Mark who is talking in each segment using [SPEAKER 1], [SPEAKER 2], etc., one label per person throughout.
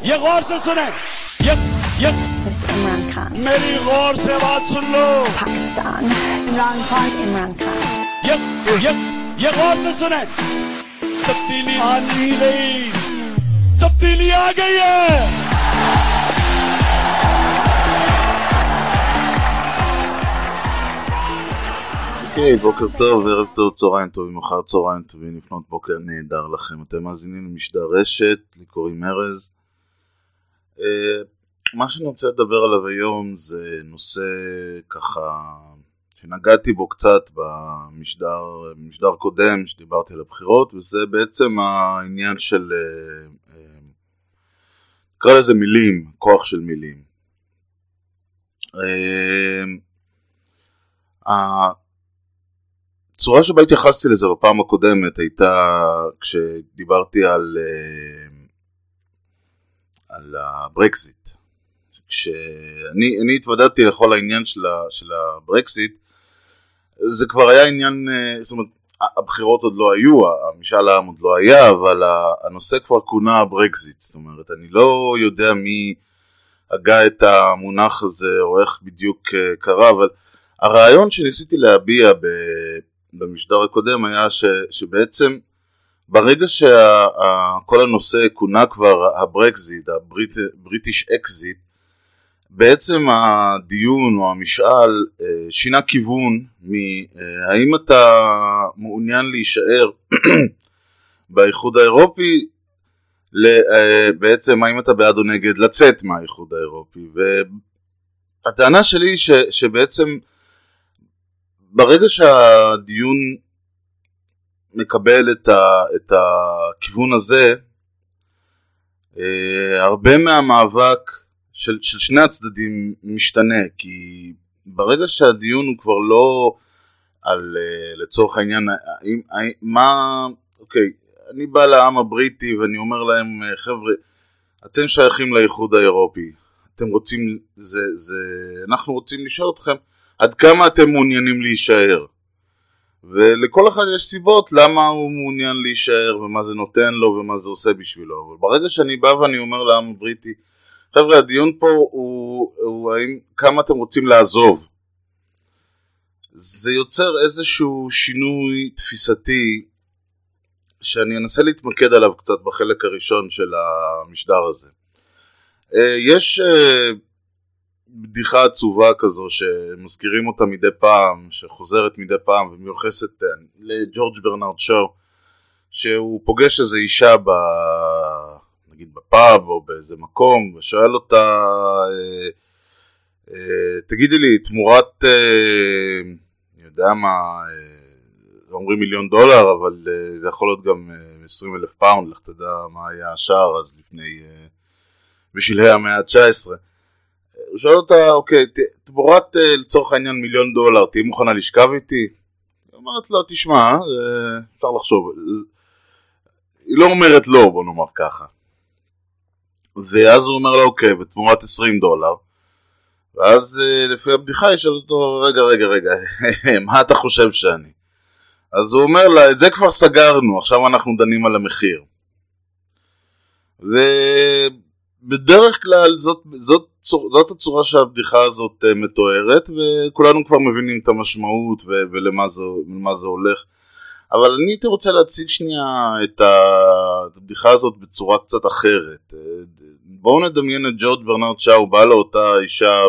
[SPEAKER 1] ये गौर से सुने, ये
[SPEAKER 2] Mr. Imran Khan.
[SPEAKER 1] मेरी गौर से बात सुन लो.
[SPEAKER 2] Pakistan. Imran Khan. Imran Khan.
[SPEAKER 1] ये गौर से सुने. तब्दीली आनी गई, तब्दीली आ गई है.
[SPEAKER 3] אוקיי, בוקר טוב, ערב טוב, צהריים טובים, מחר צהריים טובים, לפנות בוקר נהדר לכם. אתם מאזינים למשדר רשת, לי קוראים ארז. מה שאני רוצה לדבר עליו היום זה נושא ככה שנגעתי בו קצת במשדר קודם שדיברתי על הבחירות, וזה בעצם העניין של, נקרא לזה מילים, כוח של מילים. הצורה שבה התייחסתי לזה בפעם הקודמת הייתה כשדיברתי על הברקזיט. כשאני התוודעתי לכל העניין של הברקזיט, זה כבר היה עניין, זאת אומרת, הבחירות עוד לא היו, המשאל העם עוד לא היה, אבל הנושא כבר כונה הברקזיט. זאת אומרת, אני לא יודע מי הגה את המונח הזה או איך בדיוק קרה, אבל הרעיון שניסיתי להביע במשדר הקודם היה שבעצם ברגע שכל הנושא כונה כבר הברקזיט, הבריטיש אקזיט, בעצם הדיון או המשאל שינה כיוון מהאם אתה מעוניין להישאר באיחוד האירופי, בעצם האם אתה בעד או נגד לצאת מהאיחוד האירופי. והטענה שלי שבעצם ברגע שהדיון מקבל את הכיוון הזה, הרבה מהמאבק של שני הצדדים משתנה, כי ברגע שהדיון הוא כבר לא על, לצורך העניין, אוקיי, אני בא לעם הבריטי ואני אומר להם, חבר'ה, אתם שייכים לאיחוד האירופי, אתם רוצים, אנחנו רוצים לשאול אתכם, עד כמה אתם מעוניינים להישאר? ולכל אחד יש סיבות למה הוא מעוניין להישאר, ומה זה נותן לו, ומה זה עושה בשבילו. אבל ברגע שאני בא ואני אומר לעם הבריטי, חבר'ה, הדיון פה הוא כמה אתם רוצים לעזוב. זה יוצר איזשהו שינוי תפיסתי, שאני אנסה להתמקד עליו קצת בחלק הראשון של המשדר הזה. יש בדיחה עצובה כזו שמזכירים אותה מדי פעם, שחוזרת מדי פעם ומיוחסת לג'ורג' ברנרד שו, שהוא פוגש איזו אישה נגיד בפאב או באיזה מקום, ושואל אותה, תגידי לי, תמורת, אני יודע מה, אומרים $1,000,000, אבל זה יכול להיות גם 20,000 פאונד, לך תדע מה היה השער אז לפני, בשלהי המאה ה-19. הוא שואל אותה, אוקיי, תמורת לצורך העניין $1,000,000, תהי מוכנה לשכב איתי? היא אומרת לו, תשמע, אפשר לחשוב. היא לא אומרת לא, בוא נאמר ככה. ואז הוא אומר לה, אוקיי, בתמורת $20. ואז לפי הבדיחה ישאל אותו, רגע, מה אתה חושב שאני? אז הוא אומר לה, את זה כבר סגרנו, עכשיו אנחנו דנים על המחיר. ובדרך כלל זאת הצורה שהבדיחה הזאת מתוארת, וכולנו כבר מבינים את המשמעות ולמה זה הולך. אבל אני הייתי רוצה להציג שנייה את הבדיחה הזאת בצורה קצת אחרת. בואו נדמיין את ג'ורג' ברנרד שו, בא לאותה אישה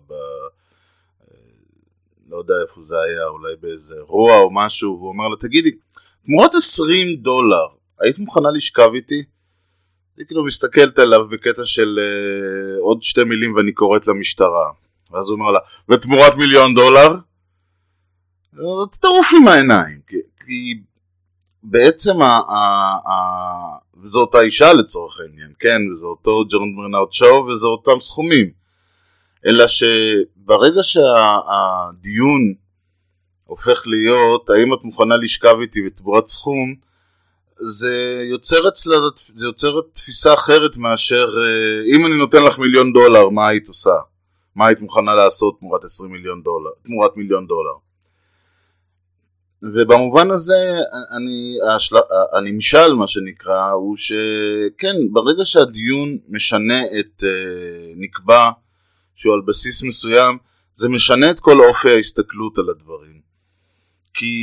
[SPEAKER 3] לא יודע איפה זה היה, אולי באיזה רוע או משהו, והוא אומר לה, תגידי, תמורת $20, היית מוכנה לשכב איתי? היא כאילו מסתכלת עליו בקטע של עוד 2 מילים ואני קוראת למשטרה. ואז הוא אומר לה, ותמורת $1,000,000? תטרוף עם העיניים, כי בעצם וזו אותה אישה לצורך העניין, כן, וזה אותו ג'ורג' ברנרד שו, וזה אותם סכומים. אלא שברגע שהדיון הופך להיות, האם את מוכנה לשכב איתי ותמורת סכום, זה יוצר תפיסה אחרת מאשר, אם אני נותן לך $1,000,000, מה היית עושה? מה היית מוכנה לעשות תמורת $20,000,000, תמורת $1,000,000? ובמובן הזה, הנמשל, מה שנקרא, הוא שכן, ברגע שהדיון משנה נקבע שהוא על בסיס מסוים, זה משנה את כל אופי ההסתכלות על הדברים. כי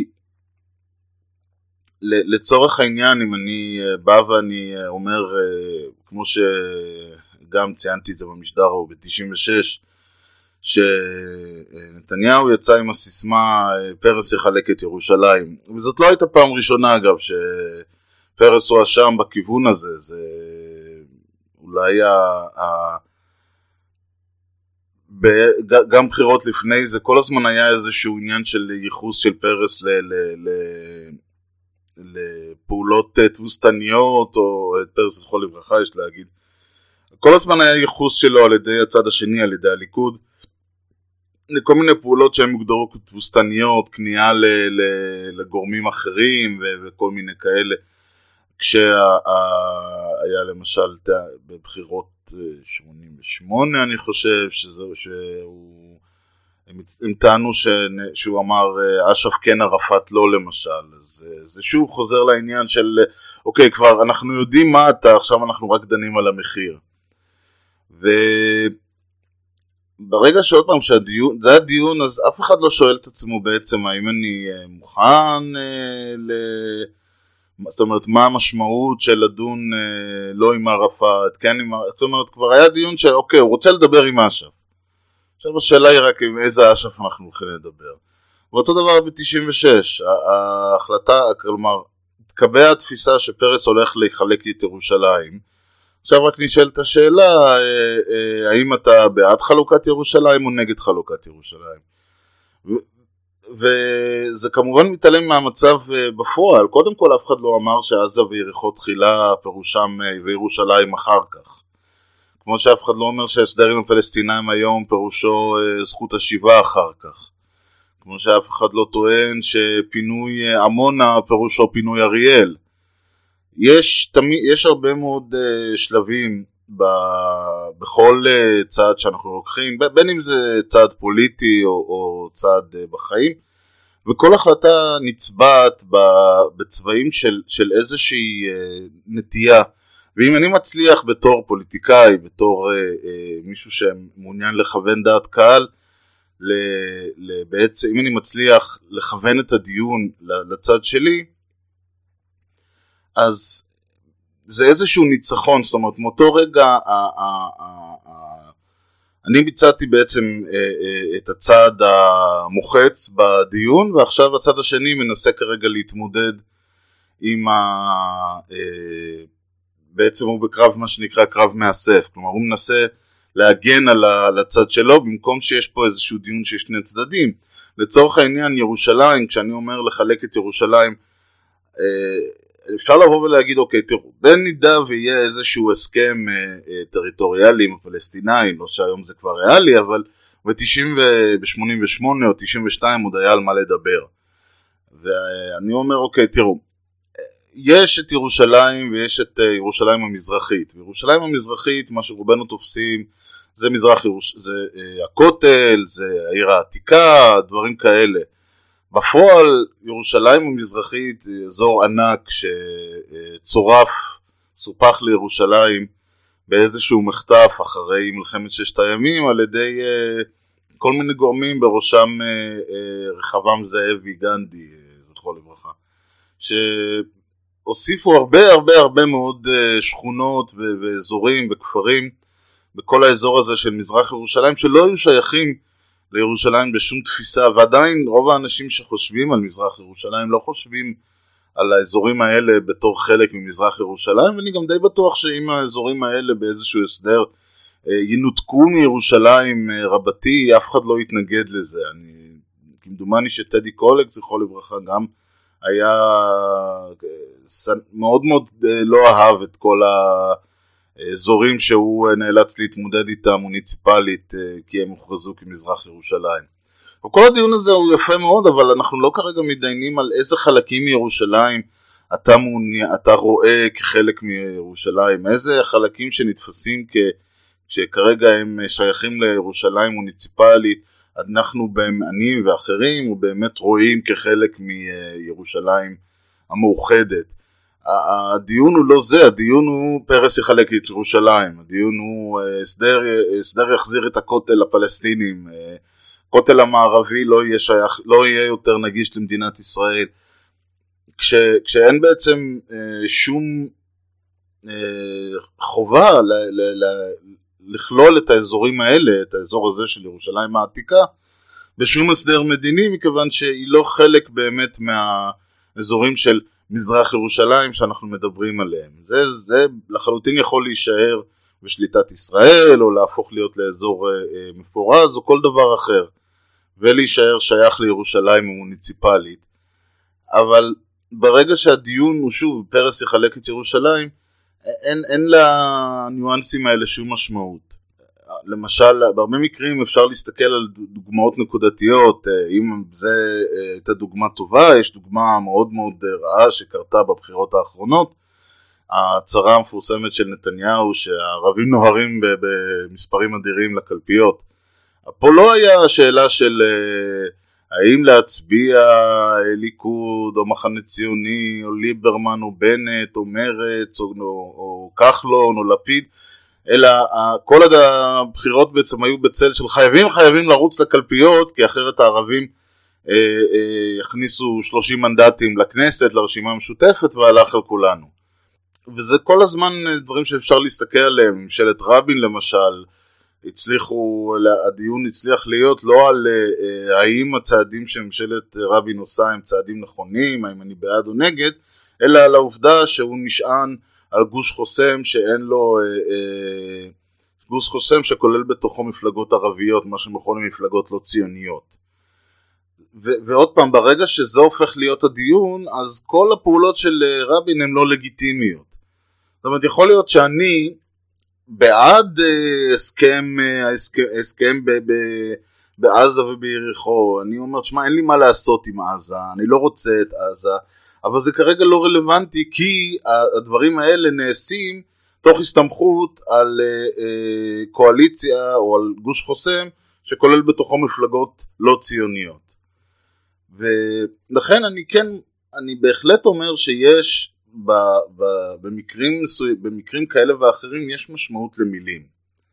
[SPEAKER 3] לצורך העניין, אם אני בא ואני אומר, כמו שגם ציינתי את זה במשדר או ב-96, שנתניהו יצא עם הסיסמה פרס יחלק את ירושלים, וזאת לא הייתה פעם ראשונה אגב שפרס הוא אשם בכיוון הזה. זה אולי גם בחירות לפני זה כל הזמן היה איזשהו עניין של ייחוס של פרס לפעולות תבוסתניות, או פרס זכרו לברכה יש להגיד, כל הזמן היה ייחוס שלו על ידי הצד השני, על ידי הליכוד, לכל מיני פעולות שהן מוגדרו כתבוסתניות, כניעה לגורמים אחרים וכל מיני כאלה. כשהיה למשל בבחירות 88 אני חושב הם טענו שהוא אמר אש"ף כן ערפאת לא למשל. זה שוב חוזר לעניין של אוקיי, כבר אנחנו יודעים מה אתה, עכשיו אנחנו רק דנים על המחיר. וברגע שעוד פעם זה הדיון, אז אף אחד לא שואל את עצמו בעצם האם אני מוכן זאת אומרת מה המשמעות של לדון לא עם ערפאת, כן עם ערפאת. זאת אומרת כבר היה דיון של אוקיי, הוא רוצה לדבר עם אש"ף, עכשיו השאלה היא רק עם איזה אש"ף אנחנו הולכים לדבר. ואותו דבר ב-96 ההחלטה, כלומר תקבע התפיסה שפרס הולך לחלק את ירושלים. עכשיו רק נשאלת השאלה, האם אתה בעד חלוקת ירושלים או נגד חלוקת ירושלים? וזה כמובן מתעלם מהמצב בפועל. קודם כל אף אחד לא אמר שעזה ויריחו תחילה פירושם וירושלים אחר כך. כמו שאף אחד לא אומר שההסדר עם הפלסטינאים היום פירושו זכות השיבה אחר כך. כמו שאף אחד לא טוען שפינוי עמונה פירושו פינוי אריאל. יש הרבה מאוד שלבים בכל צעד שאנחנו לוקחים, בין אם זה צעד פוליטי או צעד בחיים, וכל החלטה נצבעת בצבעים של איזושהי נטייה. ואם אני מצליח בתור פוליטיקאי, בתור מישהו שמעוניין לכוון דעת קהל, בעצם אם אני מצליח לכוון את הדיון לצד שלי, אז זה איזשהו ניצחון. זאת אומרת, מאותו רגע אני ביצעתי בעצם את הצעד המוחץ בדיון, ועכשיו הצד השני מנסה כרגע להתמודד עם בעצם הוא בקרב מה שנקרא קרב מאסף, כלומר הוא מנסה להגן על הצד שלו, במקום שיש פה איזשהו דיון שיש שני צדדים. לצורך העניין ירושלים, כשאני אומר לחלק את ירושלים, אפשר לבוא ולהגיד אוקיי, תראו, במידה ויהיה איזשהו הסכם טריטוריאלי עם הפלסטינאים, לא שהיום זה כבר ריאלי, אבל ב-88 או 92 עוד היה על מה לדבר. ואני אומר אוקיי, תראו, יש את ירושלים ויש את ירושלים המזרחית. וירושלים המזרחית, מה שרובנו תופסים, זה זה הכותל, זה העיר העתיקה, דברים כאלה. בפועל ירושלים המזרחית זה אזור ענק שצורף, סופח לירושלים באיזשהו מחטף אחרי מלחמת ששת הימים על ידי כל מיני גורמים, בראשם רחבעם זאבי גנדי, זכרו לברכה, שהוסיפו הרבה מאוד שכונות ואזורים וכפרים בכל האזור הזה של מזרח ירושלים שלא היו שייכים לירושלים בשום תפיסה. ועדיין רוב האנשים שחושבים על מזרח ירושלים לא חושבים על האזורים האלה בתור חלק ממזרח ירושלים, ואני גם די בטוח שאם האזורים האלה באיזשהו הסדר ינותקו מירושלים רבתי, אף אחד לא יתנגד לזה. כמדומני שטדי קולק זכרו לברכה גם היה מאוד לא אהב את כל אזורים שהוא נאלץ להתמודד איתה מוניציפלית, כי הם הוכרזו כמזרח ירושלים. וכל הדיון הזה הוא יפה מאוד, אבל אנחנו לא כרגע מתדיינים על איזה חלקים מירושלים אתה רואה כחלק מירושלים, איזה חלקים שנתפסים שכרגע הם שייכים לירושלים מוניציפלית אנחנו, אני ואחרים, ובאמת רואים כחלק מירושלים המאוחדת. הדיון הוא לא זה, הדיון הוא פרס יחלק את ירושלים, הדיון הוא הסדר יחזיר את הכותל לפלסטינים, הכותל המערבי לא יהיה יותר נגיש למדינת ישראל, כשאין בעצם שום חובה לכלול את האזורים האלה, את האזור הזה של ירושלים העתיקה, בשום הסדר מדיני, מכיוון שהיא לא חלק באמת מהאזורים של מזרח ירושלים שאנחנו מדברים עליהם. זה לחלוטין יכול להישאר בשליטת ישראל, או להפוך להיות לאזור מפורז, או כל דבר אחר, ולהישאר שייך לירושלים המוניציפלית. אבל ברגע שהדיון הוא שוב, פרס יחלק את ירושלים, אין לניואנסים האלה שום משמעות. למשל, בהרבה מקרים אפשר להסתכל על דוגמאות נקודתיות, אם זה הייתה דוגמה טובה, יש דוגמה מאוד מאוד רעה שקרתה בבחירות האחרונות, ההצהרה המפורסמת של נתניהו שהערבים נוהרים במספרים אדירים לקלפיות. פה לא היה השאלה של האם להצביע ליכוד או מחנה ציוני או ליברמן או בנט או מרץ או כחלון או לפיד, אלא כל הבחירות בעצם היו בצל של חייבים לרוץ לקלפיות, כי אחרת הערבים יכניסו 30 מנדטים לכנסת, לרשימה המשותפת, והלך על כולנו. וזה כל הזמן דברים שאפשר להסתכל עליהם. ממשלת רבין למשל, הדיון הצליח להיות לא על האם הצעדים שממשלת רבין עושה הם צעדים נכונים, האם אני בעד או נגד, אלא על העובדה שהוא נשען על גוש חוסם שאין לו, גוש חוסם שכולל בתוכו מפלגות ערביות, מה שמכונים מפלגות לא ציוניות. ועוד פעם, ברגע שזה הופך להיות הדיון, אז כל הפעולות של רבין הן לא לגיטימיות. זאת אומרת, יכול להיות שאני בעד הסכם בעזה וביריחו, אני אומר, שמה, אין לי מה לעשות עם עזה, אני לא רוצה את עזה, אבל זה כרגע לא רלוונטי, כי הדברים האלה נעשים תוך הסתמכות על קואליציה או על גוש חוסם שכולל בתוכו מפלגות לא ציוניות. ולכן אני בהחלט אומר שיש במקרים כאלה ואחרים יש משמעות למילים.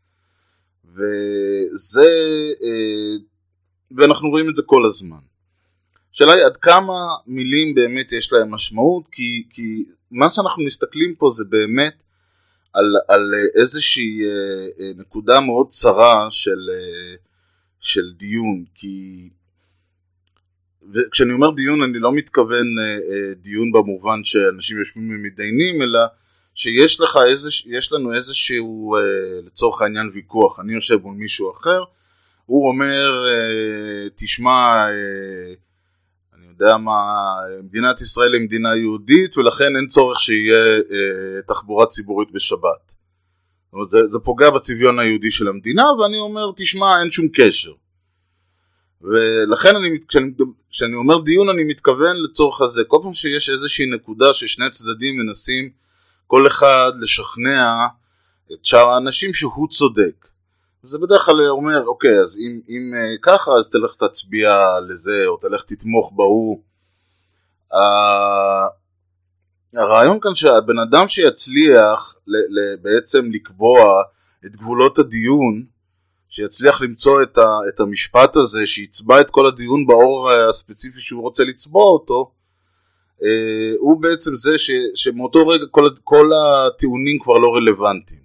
[SPEAKER 3] ואנחנו רואים את זה כל הזמן. השאלה היא עד כמה מילים באמת יש להם משמעות, כי מה שאנחנו מסתכלים פה זה באמת על איזושהי נקודה מאוד צרה של דיון, וכשאני אומר דיון אני לא מתכוון דיון במובן שאנשים יושבים ומתדיינים, אלא שיש לנו איזשהו לצורך העניין ויכוח. אני יושב מול מישהו אחר, הוא אומר תשמע, יודע מה, מדינת ישראל היא מדינה יהודית, ולכן אין צורך שיהיה תחבורה ציבורית בשבת. זאת אומרת, זה פוגע בצביון היהודי של המדינה, ואני אומר, תשמע, אין שום קשר. ולכן כשאני אומר דיון, אני מתכוון לצורך הזה. כל פעם שיש איזושהי נקודה ששני הצדדים מנסים כל אחד לשכנע את שאר האנשים שהוא צודק. זה בדרך כלל אומר, אוקיי, אז אם ככה, אז תלך תצביע לזה, או תלך תתמוך בהוא. הרעיון כאן שהבן אדם שיצליח בעצם לקבוע את גבולות הדיון, שיצליח למצוא את המשפט הזה, שיצבע את כל הדיון באור הספציפי שהוא רוצה לצבוע אותו, הוא בעצם זה שמאותו רגע כל הטיעונים כבר לא רלוונטיים.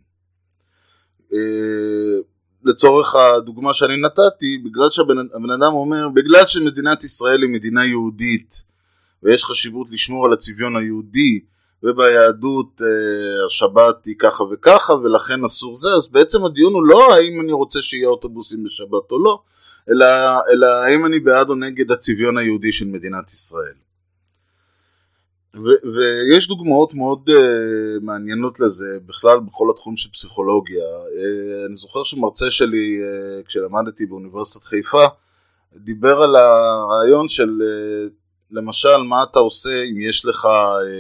[SPEAKER 3] לצורך הדוגמה שאני נתתי, בגלל שהבן אדם אומר, בגלל שמדינת ישראל היא מדינה יהודית, ויש חשיבות לשמור על הצביון היהודי, וביהדות השבת היא ככה וככה, ולכן אסור זה, אז בעצם הדיון הוא לא האם אני רוצה שיהיה אוטובוסים בשבת או לא, אלא האם אני בעד או נגד הצביון היהודי של מדינת ישראל. ויש דוגמאות מאוד מעניינות לזה, בכלל בכל התחום של פסיכולוגיה. אני זוכר שמרצה שלי, כשלמדתי באוניברסיטת חיפה, דיבר על הרעיון של, למשל, מה אתה עושה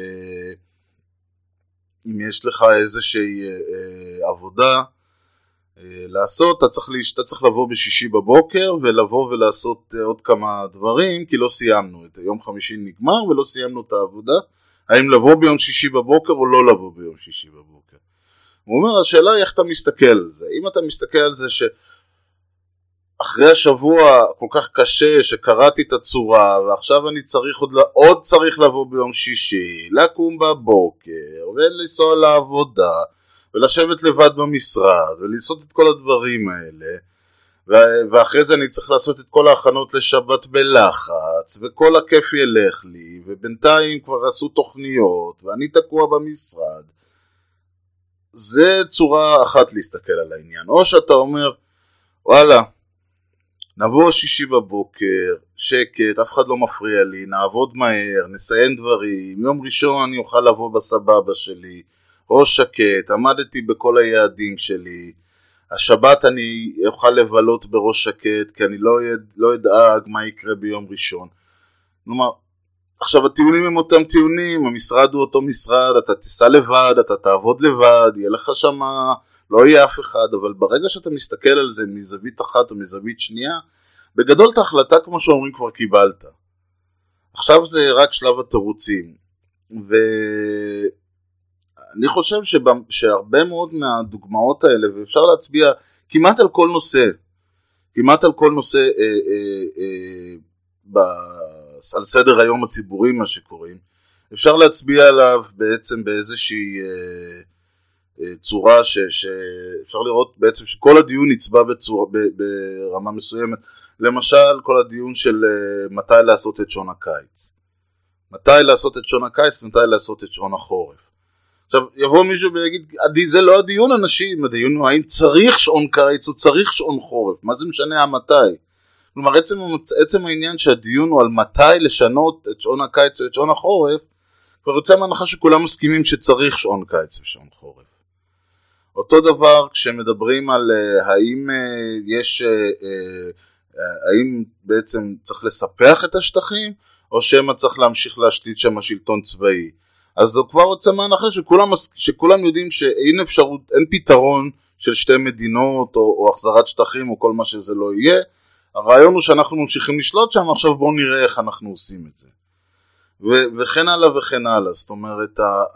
[SPEAKER 3] אם יש לך איזושהי עבודה, לעשות, אתה צריך לבוא בשישי בבוקר ולבוא ולעשות עוד כמה דברים, כי לא סיימנו, את יום חמישי נגמר ולא סיימנו את העבודה, האם לבוא ביום שישי בבוקר או לא לבוא ביום שישי בבוקר. הוא אומר, השאלה היא איך אתה מסתכל על זה. אם אתה מסתכל על זה שאחרי השבוע כל כך קשה שקראתי את הצורה, ועכשיו אני צריך עוד צריך לבוא ביום שישי, לקום בבוקר ולנסוע לעבודה, ולשבת לבד במשרד, ולעשות את כל הדברים האלה, ואחרי זה אני צריך לעשות את כל ההכנות לשבת בלחץ, וכל הכיף ילך לי, ובינתיים כבר עשו תוכניות, ואני תקוע במשרד. זה צורה אחת להסתכל על העניין. או שאתה אומר, וואלה, נבוא שישי בבוקר, שקט, אף אחד לא מפריע לי, נעבוד מהר, נסיים דברים, יום ראשון אני אוכל לבוא בסבבה שלי, ראש שקט, עמדתי בכל היעדים שלי, השבת אני אוכל לבלות בראש שקט, כי אני לא אדאג מה יקרה ביום ראשון. כלומר, עכשיו הטיעונים הם אותם טיעונים, המשרד הוא אותו משרד, אתה תיסע לבד, אתה תעבוד לבד, יהיה לך שם, לא יהיה אף אחד, אבל ברגע שאתה מסתכל על זה מזווית אחת או מזווית שנייה, בגדול את ההחלטה כמו שאומרים כבר קיבלת. עכשיו זה רק שלב התירוצים, אני חושב שהרבה מאוד מהדוגמאות האלה, ואפשר להצביע כמעט על כל נושא, על סדר היום הציבורי מה שקוראים, אפשר להצביע עליו בעצם באיזושהי צורה שאפשר לראות בעצם שכל הדיון נצבע ברמה מסוימת. למשל כל הדיון של מתי לעשות את שעון הקיץ, מתי לעשות את שעון החורף. עכשיו יבוא מישהו ויגיד, זה לא הדיון אנשים, הדיון הוא האם צריך שעון קיץ או צריך שעון חורף, מה זה משנה המתי? כלומר עצם העניין שהדיון הוא על מתי לשנות את שעון הקיץ או את שעון החורף, כבר יוצא מהנחה שכולם מסכימים שצריך שעון קיץ ושעון חורף. אותו דבר כשמדברים על האם בעצם צריך לספח את השטחים, או שמה צריך להמשיך להשתית שם השלטון צבאי. אז זו כבר יוצא מהנחה שכולם יודעים שאין אפשרות, אין פתרון של שתי מדינות או החזרת שטחים או כל מה שזה לא יהיה. הרעיון הוא שאנחנו ממשיכים לשלוט שם, עכשיו בואו נראה איך אנחנו עושים את זה. וכן הלאה וכן הלאה. זאת אומרת,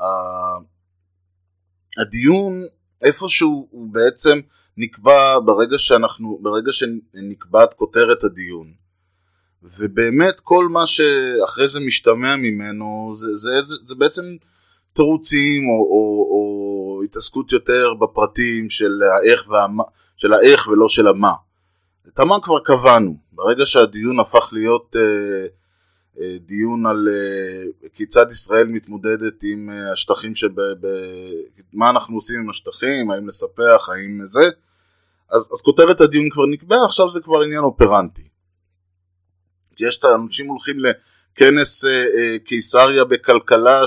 [SPEAKER 3] הדיון איפשהו הוא בעצם נקבע ברגע שנקבעת כותרת הדיון. ובאמת כל מה שאחרי זה משתמע ממנו זה בעצם תירוצים או התעסקות יותר בפרטים של האיך ולא של המה. את המה כבר קבענו. ברגע שהדיון הפך להיות דיון על כיצד ישראל מתמודדת עם השטחים מה אנחנו עושים עם השטחים, האם לספח, האם זה, אז כותרת הדיון כבר נקבע, עכשיו זה כבר עניין אופרנטי. יש את האנשים הולכים לכנס קיסריה בכלכלה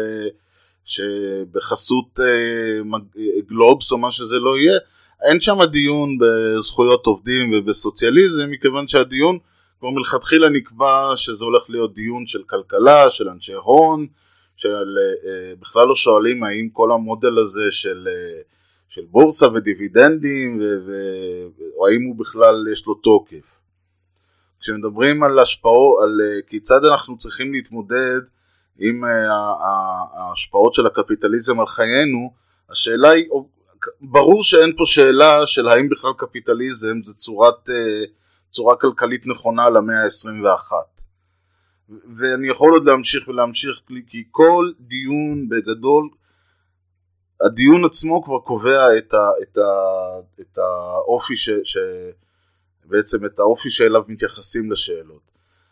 [SPEAKER 3] שבחסות גלובס או מה שזה לא יהיה, אין שם דיון בזכויות עובדים ובסוציאליזם, מכיוון שהדיון כבר מלכתחילה נקבע שזה הולך להיות דיון של כלכלה, של אנשי הון, בכלל לא שואלים האם כל המודל הזה של בורסה ודיבידנדים, או האם הוא בכלל יש לו תוקף. כשמדברים על השפעות, על כיצד אנחנו צריכים להתמודד עם ההשפעות של הקפיטליזם על חיינו, השאלה היא, ברור שאין פה שאלה של האם בכלל קפיטליזם זה צורה כלכלית נכונה למאה ה-21. ואני יכול עוד להמשיך, כי כל דיון בגדול, הדיון עצמו כבר קובע את האופי בעצם את האופי שאליו מתייחסים לשאלות.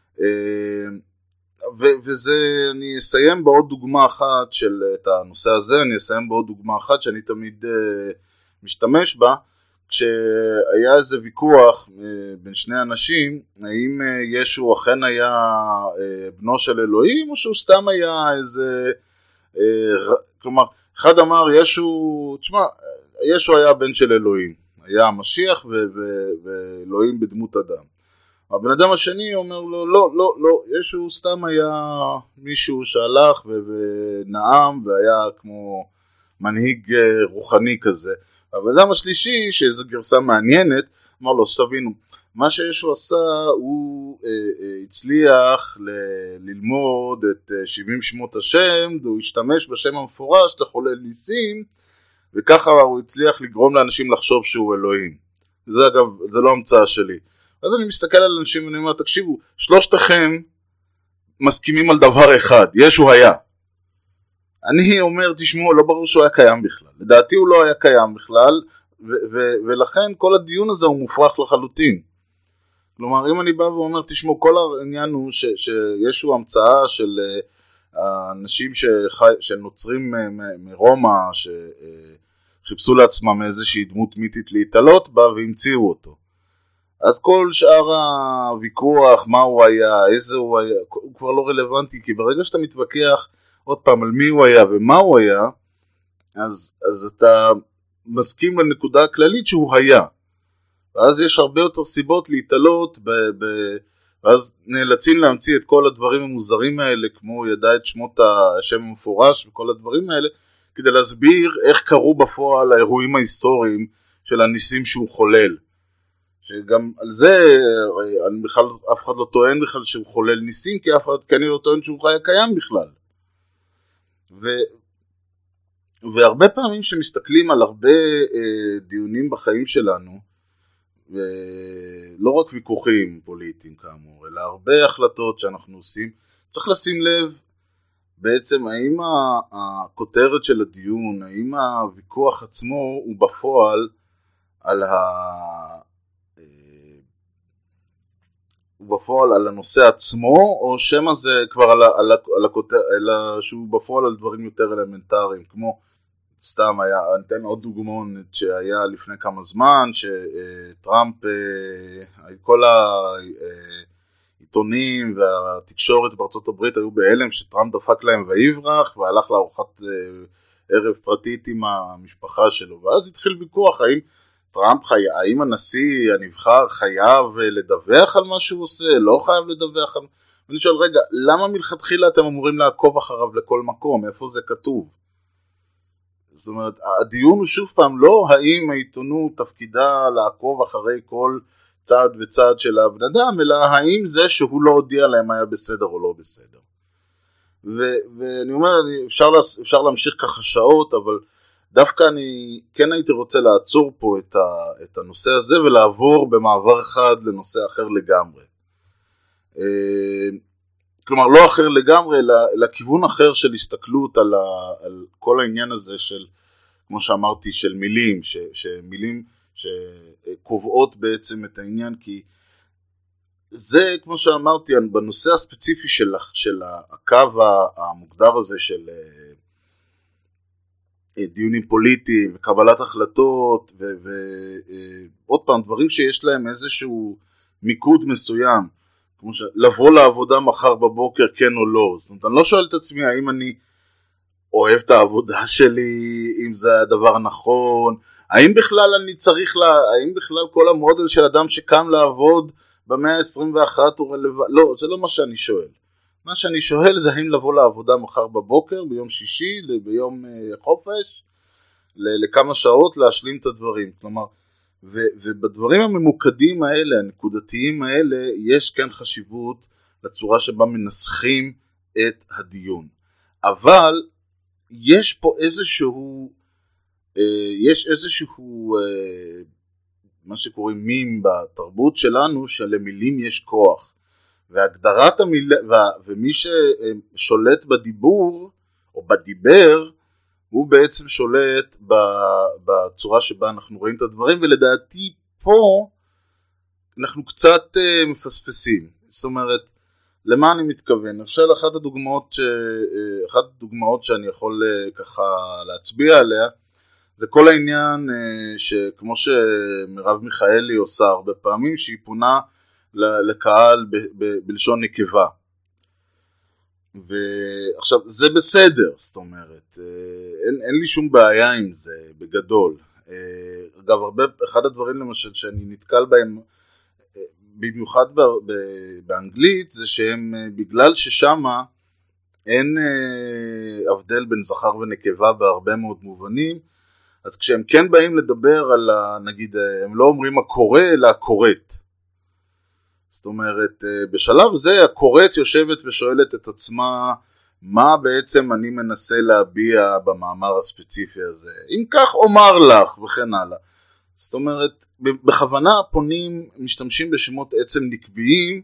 [SPEAKER 3] וזה, אני אסיים בעוד דוגמה אחת של את הנושא הזה, אני אסיים בעוד דוגמה אחת שאני תמיד משתמש בה, כשהיה איזה ויכוח בין שני אנשים, האם ישו אכן היה בנו של אלוהים, או שהוא סתם היה איזה, כלומר, אחד אמר ישו היה בן של אלוהים, היה המשיח ואלוהים בדמות אדם. הבן אדם השני אומר לו, לא, ישו סתם היה מישהו שהלך ונעם, והיה כמו מנהיג רוחני כזה. והאדם השלישי, שזו גרסה מעניינת, אמר לו, שתבינו, מה שישו עשה, הוא הצליח ללמוד את 70 שמות השם, והוא השתמש בשם המפורש לחולל ניסים, וככה הוא הצליח לגרום לאנשים לחשוב שהוא אלוהים. זה אגב, זה לא המצאה שלי. אז אני מסתכל על אנשים ואני אומר, תקשיבו, שלושתכם מסכימים על דבר אחד, ישו היה. אני אומר, תשמעו, לא ברור שהוא היה קיים בכלל. לדעתי הוא לא היה קיים בכלל, ולכן כל הדיון הזה הוא מופרך לחלוטין. כלומר, אם אני בא ואומר, תשמעו, כל העניין הוא שישו המצאה של אנשים שנוצרים מרומא, שחיפשו לעצמם איזושהי דמות מיתית להתעלות בה והמציאו אותו. אז כל שאר הוויכוח, מה הוא היה, איזה הוא היה, הוא כבר לא רלוונטי, כי ברגע שאתה מתווכח עוד פעם על מי הוא היה ומה הוא היה, אז אתה מסכים לנקודה הכללית שהוא היה. ואז יש הרבה יותר סיבות להתעלות, ואז נאלצים להמציא את כל הדברים המוזרים האלה, כמו ידע את שמות השם המפורש וכל הדברים האלה, כדי להסביר איך קרו בפועל האירועים ההיסטוריים של הניסים שהוא חולל. שגם על זה אני בכלל, אף אחד לא טוען בכלל שהוא חולל ניסים, כי אף אחד כנראה לא טוען שהוא היה קיים בכלל. והרבה פעמים שמסתכלים על הרבה דיונים בחיים שלנו, ולא רק ויכוחים פוליטיים כאמור, אלא הרבה החלטות שאנחנו עושים, צריך לשים לב בעצם האם הכותרת של הדיון, האם הוויכוח עצמו הוא בפועל על הנושא עצמו, או שמה זה כבר על הכותרת, אלא שהוא בפועל על דברים יותר אלמנטריים, כמו סתם היה, אני אתן עוד דוגמון שהיה לפני כמה זמן, שטראמפ, כל העיתונים והתקשורת בארצות הברית היו בהלם שטראמפ דפק להם ויברח, והלך לארוחת ערב פרטית עם המשפחה שלו, ואז התחיל ויכוח האם הנשיא הנבחר חייב לדווח על מה שהוא עושה, לא חייב לדווח על... ואני שואל, רגע, למה מלכתחילה אתם אמורים לעקוב אחריו לכל מקום? איפה זה כתוב? זאת אומרת, הדיון הוא שוב פעם לא האם העיתונות תפקידה לעקוב אחרי כל צעד וצעד של הבן אדם, אלא האם זה שהוא לא הודיע להם היה בסדר או לא בסדר. ואני אומר, אפשר להמשיך ככה שעות, אבל דווקא אני כן הייתי רוצה לעצור פה את הנושא הזה ולעבור במעבר אחד לנושא אחר לגמרי. כלומר, לא אחר לגמרי, אלא כיוון אחר של הסתכלות על כל העניין הזה של, כמו שאמרתי, של מילים, שמילים שקובעות בעצם את העניין, כי זה, כמו שאמרתי, בנושא הספציפי של הקו המוגדר הזה של דיונים פוליטיים וקבלת החלטות, ועוד פעם, דברים שיש להם איזשהו מיקוד מסוים, כמו לבוא לעבודה מחר בבוקר כן או לא. זאת אומרת, אני לא שואל את עצמי האם אני אוהב את העבודה שלי, אם זה הדבר הנכון, האם בכלל אני צריך האם בכלל כל המודל של אדם שקם לעבוד במאה ה-21 הוא רלוונטי? לא, זה לא מה שאני שואל. מה שאני שואל זה האם לבוא לעבודה מחר בבוקר, ביום שישי, ביום חופש, לכמה שעות להשלים את הדברים. כלומר, ובדברים הממוקדים האלה, הנקודתיים האלה, יש כן חשיבות לצורה שבה מנסחים את הדיון. אבל יש פה איזשהו מה שקוראים מים בתרבות שלנו, שלמילים יש כוח. והגדרת המילה, ומי ששולט בדיבור, או בדיבר, הוא בעצם שולט בצורה שבה אנחנו רואים את הדברים, ולדעתי פה אנחנו קצת מפספסים. זאת אומרת, למה אני מתכוון? עכשיו אחת הדוגמאות שאני יכול ככה להצביע עליה, זה כל העניין שכמו שמרב מיכאלי עושה הרבה פעמים, שהיא פונה לקהל בלשון נקבה. ועכשיו זה בסדר, זאת אומרת, אין לי שום בעיה עם זה בגדול. אגב, אחד הדברים למשל שאני נתקל בהם במיוחד באנגלית, זה שהם בגלל ששמה אין הבדל בין זכר ונקבה בהרבה מאוד מובנים, אז כשהם כן באים לדבר על, נגיד, הם לא אומרים הקורא, אלא הקוראת. זאת אומרת, בשלב זה הקוראת יושבת ושואלת את עצמה, מה בעצם אני מנסה להביע במאמר הספציפי הזה? אם כך אומר לך וכן הלאה. זאת אומרת, בכוונה פונים, משתמשים בשמות עצם נקביים,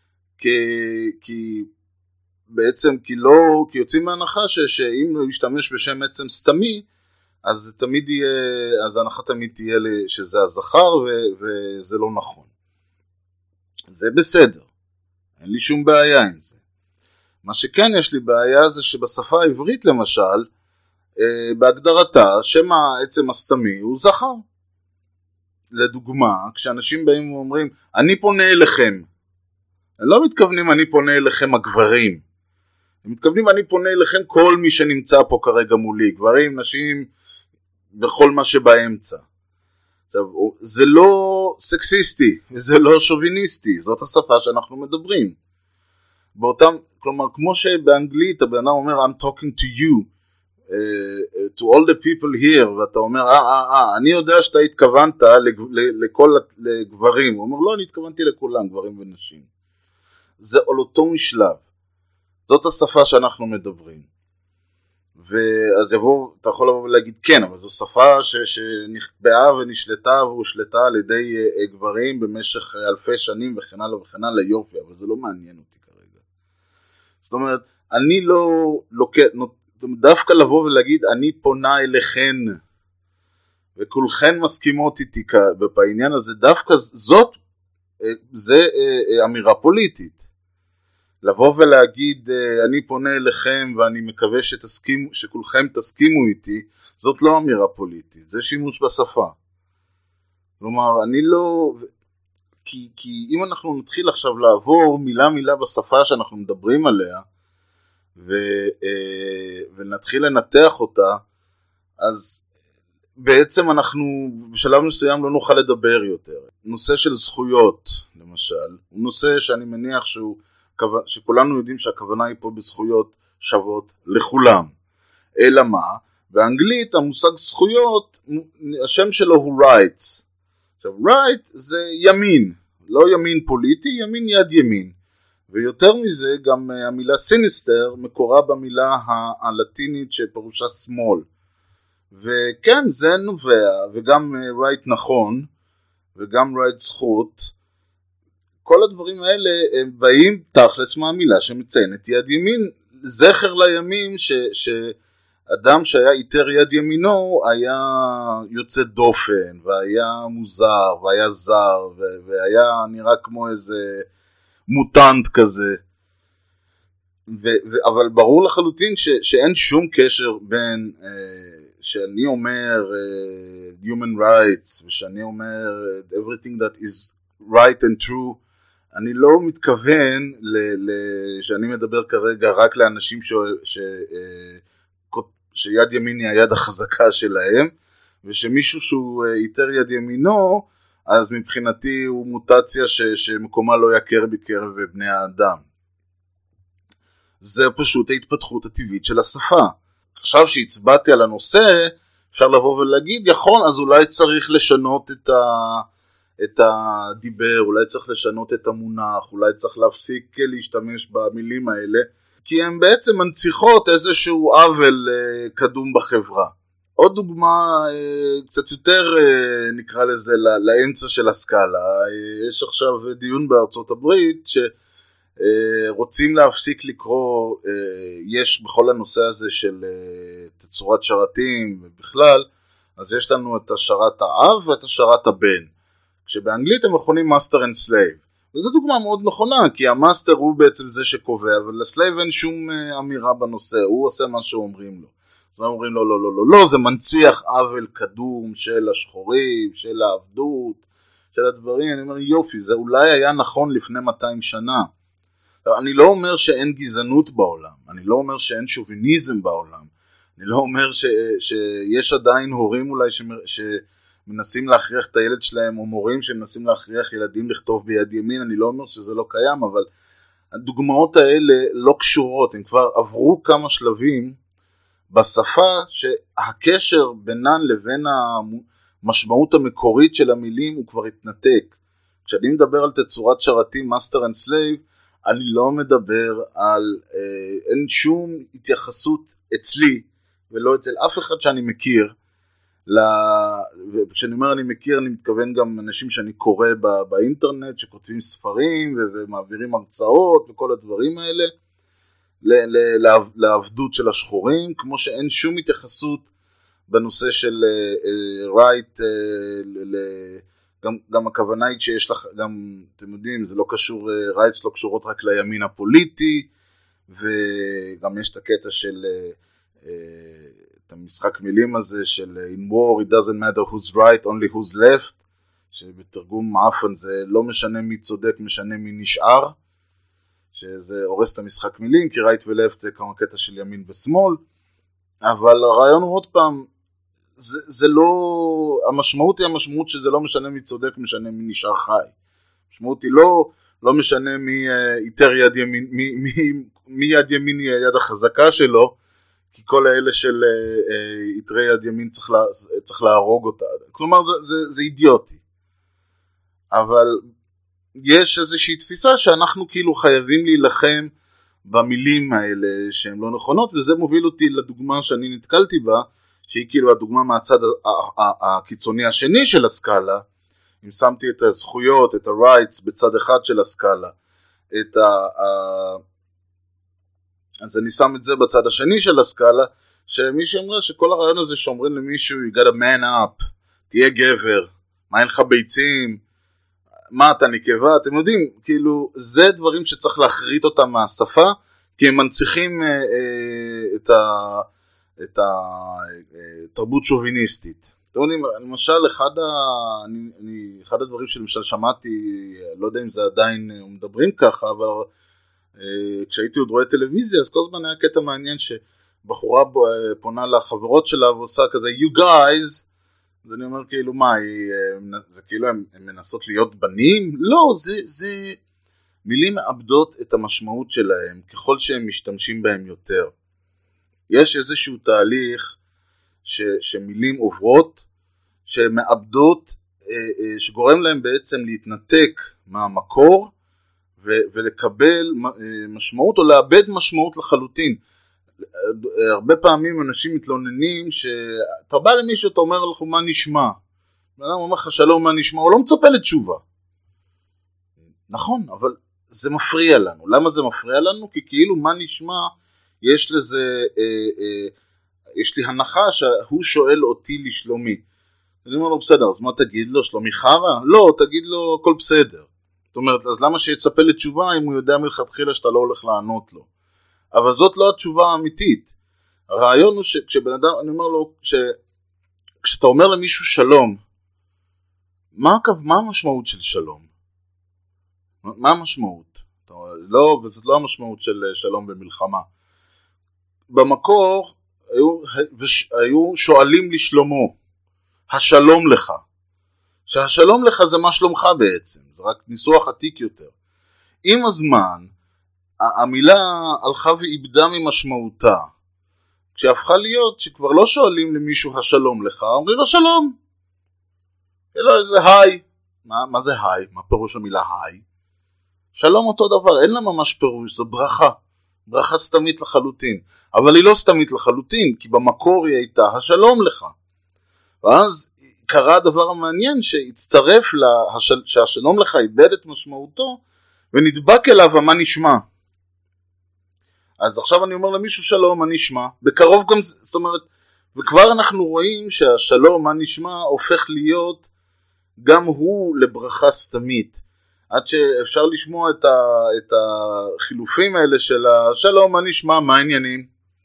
[SPEAKER 3] כי בעצם, כי יוצאים מהנחה שאם הוא ישתמש בשם עצם סתמי, אז תמיד יהיה, אז ההנחה תמיד תהיה שזה הזכר, וזה לא נכון. זה בסדר. אין לי שום בעיה עם זה. מה שכן יש לי בעיה זה שבשפה העברית למשל, בהגדרתה, שם העצם הסתמי הוא זכר. לדוגמה, כשאנשים באים ואומרים, אני פונה אליכם. הם לא מתכוונים אני פונה אליכם הגברים. הם מתכוונים אני פונה אליכם כל מי שנמצא פה כרגע מולי. גברים, נשים, בכל מה שבאמצע. עכשיו, זה לא סקסיסטי, זה לא שוביניסטי, זאת השפה שאנחנו מדברים. באותם, כלומר, כמו שבאנגלית הבן אדם אומר, I'm talking to you, to all the people here, ואתה אומר, אני יודע שאתה התכוונת לכל לגברים. הוא אומר, לא, אני התכוונתי לכולם, גברים ונשים. זה על אותו משלב. זאת השפה שאנחנו מדברים. ואז אתה יכול לבוא ולהגיד, כן, אבל זו שפה שנכבעה ונשלטה והושלטה על ידי גברים במשך אלפי שנים וכן הלאה וכן הלאה, יופי, אבל זה לא מעניין אותי כרגע. זאת אומרת, אני דווקא לבוא ולהגיד, אני פונה אליכן, וכולכן מסכימות איתי בעניין הזה, דווקא זה אמירה פוליטית. לבוא ולהגיד, אני פונה אליכם ואני מקווה שכולכם תסכימו איתי, זאת לא אמירה פוליטית, זה שימוש בשפה. כלומר, אני לא... כי אם אנחנו נתחיל עכשיו לעבור מילה מילה בשפה שאנחנו מדברים עליה, ונתחיל לנתח אותה, אז בעצם אנחנו בשלב מסוים לא נוכל לדבר יותר. נושא של זכויות, למשל, הוא נושא שאני מניח שכולנו יודעים שהכוונה היא פה בזכויות שוות לכולם. אלא מה? באנגלית המושג זכויות, השם שלו הוא rights. עכשיו, right זה ימין, לא ימין פוליטי, ימין יד ימין. ויותר מזה, גם המילה sinister מקורה במילה הלטינית שפירושה שמאל. וכן, זה נובע, וגם right נכון, וגם right זכות. כל הדברים האלה הם באים תכלס מהמילה שמציינת יד ימין. זכר לימים שאדם שהיה איתר יד ימינו היה יוצא דופן, והיה מוזר, והיה זר, והיה נראה כמו איזה מוטנט כזה. אבל ברור לחלוטין שאין שום קשר בין שאני אומר human rights, ושאני אומר everything that is right and true, אני לא מתכוון שאני מדבר כרגע רק לאנשים שיד ימין היא היד החזקה שלהם, ושמישהו שהוא איתר יד ימינו, אז מבחינתי הוא מוטציה שמקומה לא יכר בקרב בני האדם. זה פשוט ההתפתחות הטבעית של השפה. עכשיו שהצבעתי על הנושא, אפשר לבוא ולהגיד, יכול, אז אולי צריך לשנות את הדיבר, אולי צריך לשנות את המונח, אולי צריך להפסיק להשתמש במילים האלה, כי הן בעצם מנציחות איזשהו עוול קדום בחברה. עוד דוגמה, קצת יותר נקרא לזה לאמצע של הסקאלה, יש עכשיו דיון בארצות הברית שרוצים להפסיק לקרוא, יש בכל הנושא הזה של תצורת שרתים ובכלל, אז יש לנו את השרת האב ואת השרת הבן, כשבאנגלית הם מכונים master and slave, וזו דוגמה מאוד נכונה, כי המאסטר הוא בעצם זה שקובע, ולסלייב אין שום אמירה בנושא, הוא עושה מה שאומרים לו. אז הם אומרים לו, לא, לא, לא, לא, זה מנציח עוול קדום של השחורים, של העבדות, של הדברים. אני אומר, יופי, זה אולי היה נכון לפני 200 שנה. אני לא אומר שאין גזענות בעולם, אני לא אומר שאין שוביניזם בעולם, אני לא אומר שיש עדיין הורים אולי שמנסים להכריח את הילד שלהם, או מורים שמנסים להכריח ילדים לכתוב ביד ימין, אני לא אומר שזה לא קיים, אבל הדוגמאות האלה לא קשורות, הם כבר עברו כמה שלבים בשפה שהקשר בינן לבין המשמעות המקורית של המילים הוא כבר התנתק. כשאני מדבר על תצורת שרתים master and slave, אני לא מדבר על, אין שום התייחסות אצלי, ולא אצל אף אחד שאני מכיר, וכשאני אומר אני מכיר, אני מתכוון גם אנשים שאני קורא באינטרנט, שכותבים ספרים ומעבירים הרצאות וכל הדברים האלה, לעבדות של השחורים, כמו שאין שום התייחסות בנושא של right, גם הכוונה היא שיש לך, גם אתם יודעים, זה לא קשור, rights לא קשורות רק לימין הפוליטי, וגם יש את הקטע של את המשחק מילים הזה של in war it doesn't matter who's right only who's left, שבתרגום מאפן זה לא משנה מי צודק, משנה מי נשאר, שזה הורס את המשחק מילים, כי right ו-left זה כמו קטע של ימין ושמאל, אבל הרעיון הוא עוד פעם, זה לא, המשמעות היא המשמעות שזה לא משנה מי צודק, משנה מי נשאר חי. המשמעות היא לא משנה מי יותר יד ימין, מי יד ימין היא היד החזקה שלו, כי כל האלה של יתרי יד ימין צריך להרוג אותה. כלומר זה אידיוטי. אבל יש איזושהי תפיסה שאנחנו כאילו חייבים להילחם במילים האלה שהן לא נכונות, וזה מוביל אותי לדוגמה שאני נתקלתי בה, שהיא כאילו הדוגמה מהצד הקיצוני השני של הסקאלה. אם שמתי את הזכויות, את ה-rights בצד אחד של הסקאלה, אז אני שם את זה בצד השני של הסקאלה, שמישהו אומר שכל הרעיון הזה שאומרים למישהו, you gotta man up, תהיה גבר, מה אין לך ביצים, מה אתה נקבה, אתם יודעים, כאילו, זה דברים שצריך להחריט אותם מהשפה, כי הם מנציחים את התרבות שוביניסטית. אתם יודעים, למשל, אחד הדברים שלמשל שמעתי, לא יודע אם זה עדיין מדברים ככה, אבל כשהייתי עוד רואה טלוויזיה, אז כל הזמן היה קטע מעניין שבחורה פונה לחברות שלה ועושה כזה, you guys, אז אני אומר כאילו מה, זה כאילו הן מנסות להיות בנים? לא, זה מילים מאבדות את המשמעות שלהם ככל שהם משתמשים בהם יותר. יש איזשהו תהליך שמילים עוברות, שמאבדות, שגורם להם בעצם להתנתק מהמקור, ולקבל משמעות או לאבד משמעות לחלוטין. הרבה פעמים אנשים מתלוננים שאתה בא למישהו, אתה אומר לך מה נשמע, ואדם אומר לך שלום מה נשמע, הוא לא מצפה לתשובה. נכון, אבל זה מפריע לנו. למה זה מפריע לנו? כי כאילו מה נשמע, יש לזה, יש לי הנחה שהוא שואל אותי לשלומי. אני אומר לו בסדר, אז מה תגיד לו, שלומי חרה? לא, תגיד לו הכל בסדר. זאת אומרת, אז למה שיצפה לתשובה אם הוא יודע מלכתחילה שאתה לא הולך לענות לו? אבל זאת לא התשובה האמיתית. הרעיון הוא שכשבן אדם, אני אומר לו, כשאתה אומר למישהו שלום, מה המשמעות של שלום? מה המשמעות? לא, וזאת לא המשמעות של שלום במלחמה. במקור היו שואלים לשלומו, השלום לך. שהשלום לך זה מה שלומך בעצם, זה רק ניסוח עתיק יותר. עם הזמן, המילה הלכה ואיבדה ממשמעותה, כשהפכה להיות שכבר לא שואלים למישהו השלום לך, אומרים לו שלום. אלא זה היי. מה זה היי? מה פירוש המילה היי? שלום אותו דבר, אין לה ממש פירוש, זו ברכה. ברכה סתמית לחלוטין. אבל היא לא סתמית לחלוטין, כי במקור היא הייתה השלום לך. ואז קרה הדבר המעניין שהצטרף שהשלום לך איבד את משמעותו, ונדבק אליו מה נשמע. אז עכשיו אני אומר למישהו שלום, מה נשמע? בקרוב גם, זאת אומרת, וכבר אנחנו רואים שהשלום, מה נשמע, הופך להיות גם הוא לברכה סתמית. עד שאפשר לשמוע את החילופים האלה של השלום, מה נשמע, מה העניינים?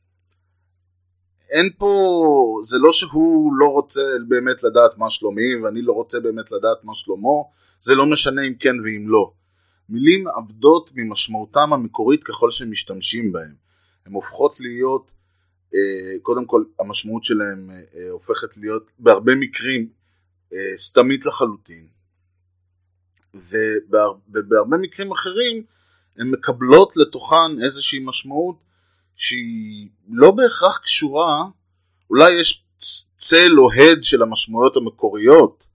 [SPEAKER 3] אין פה, זה לא שהוא לא רוצה באמת לדעת מה שלומי, ואני לא רוצה באמת לדעת מה שלומו, זה לא משנה אם כן ואם לא. מילים מאבדות ממשמעותם המקורית ככל שהם משתמשים בהם. הן הופכות להיות, קודם כל המשמעות שלהם הופכת להיות בהרבה מקרים סתמית לחלוטין. ובהרבה מקרים אחרים הן מקבלות לתוכן איזושהי משמעות שהיא לא בהכרח קשורה, אולי יש צל או הד של המשמעויות המקוריות,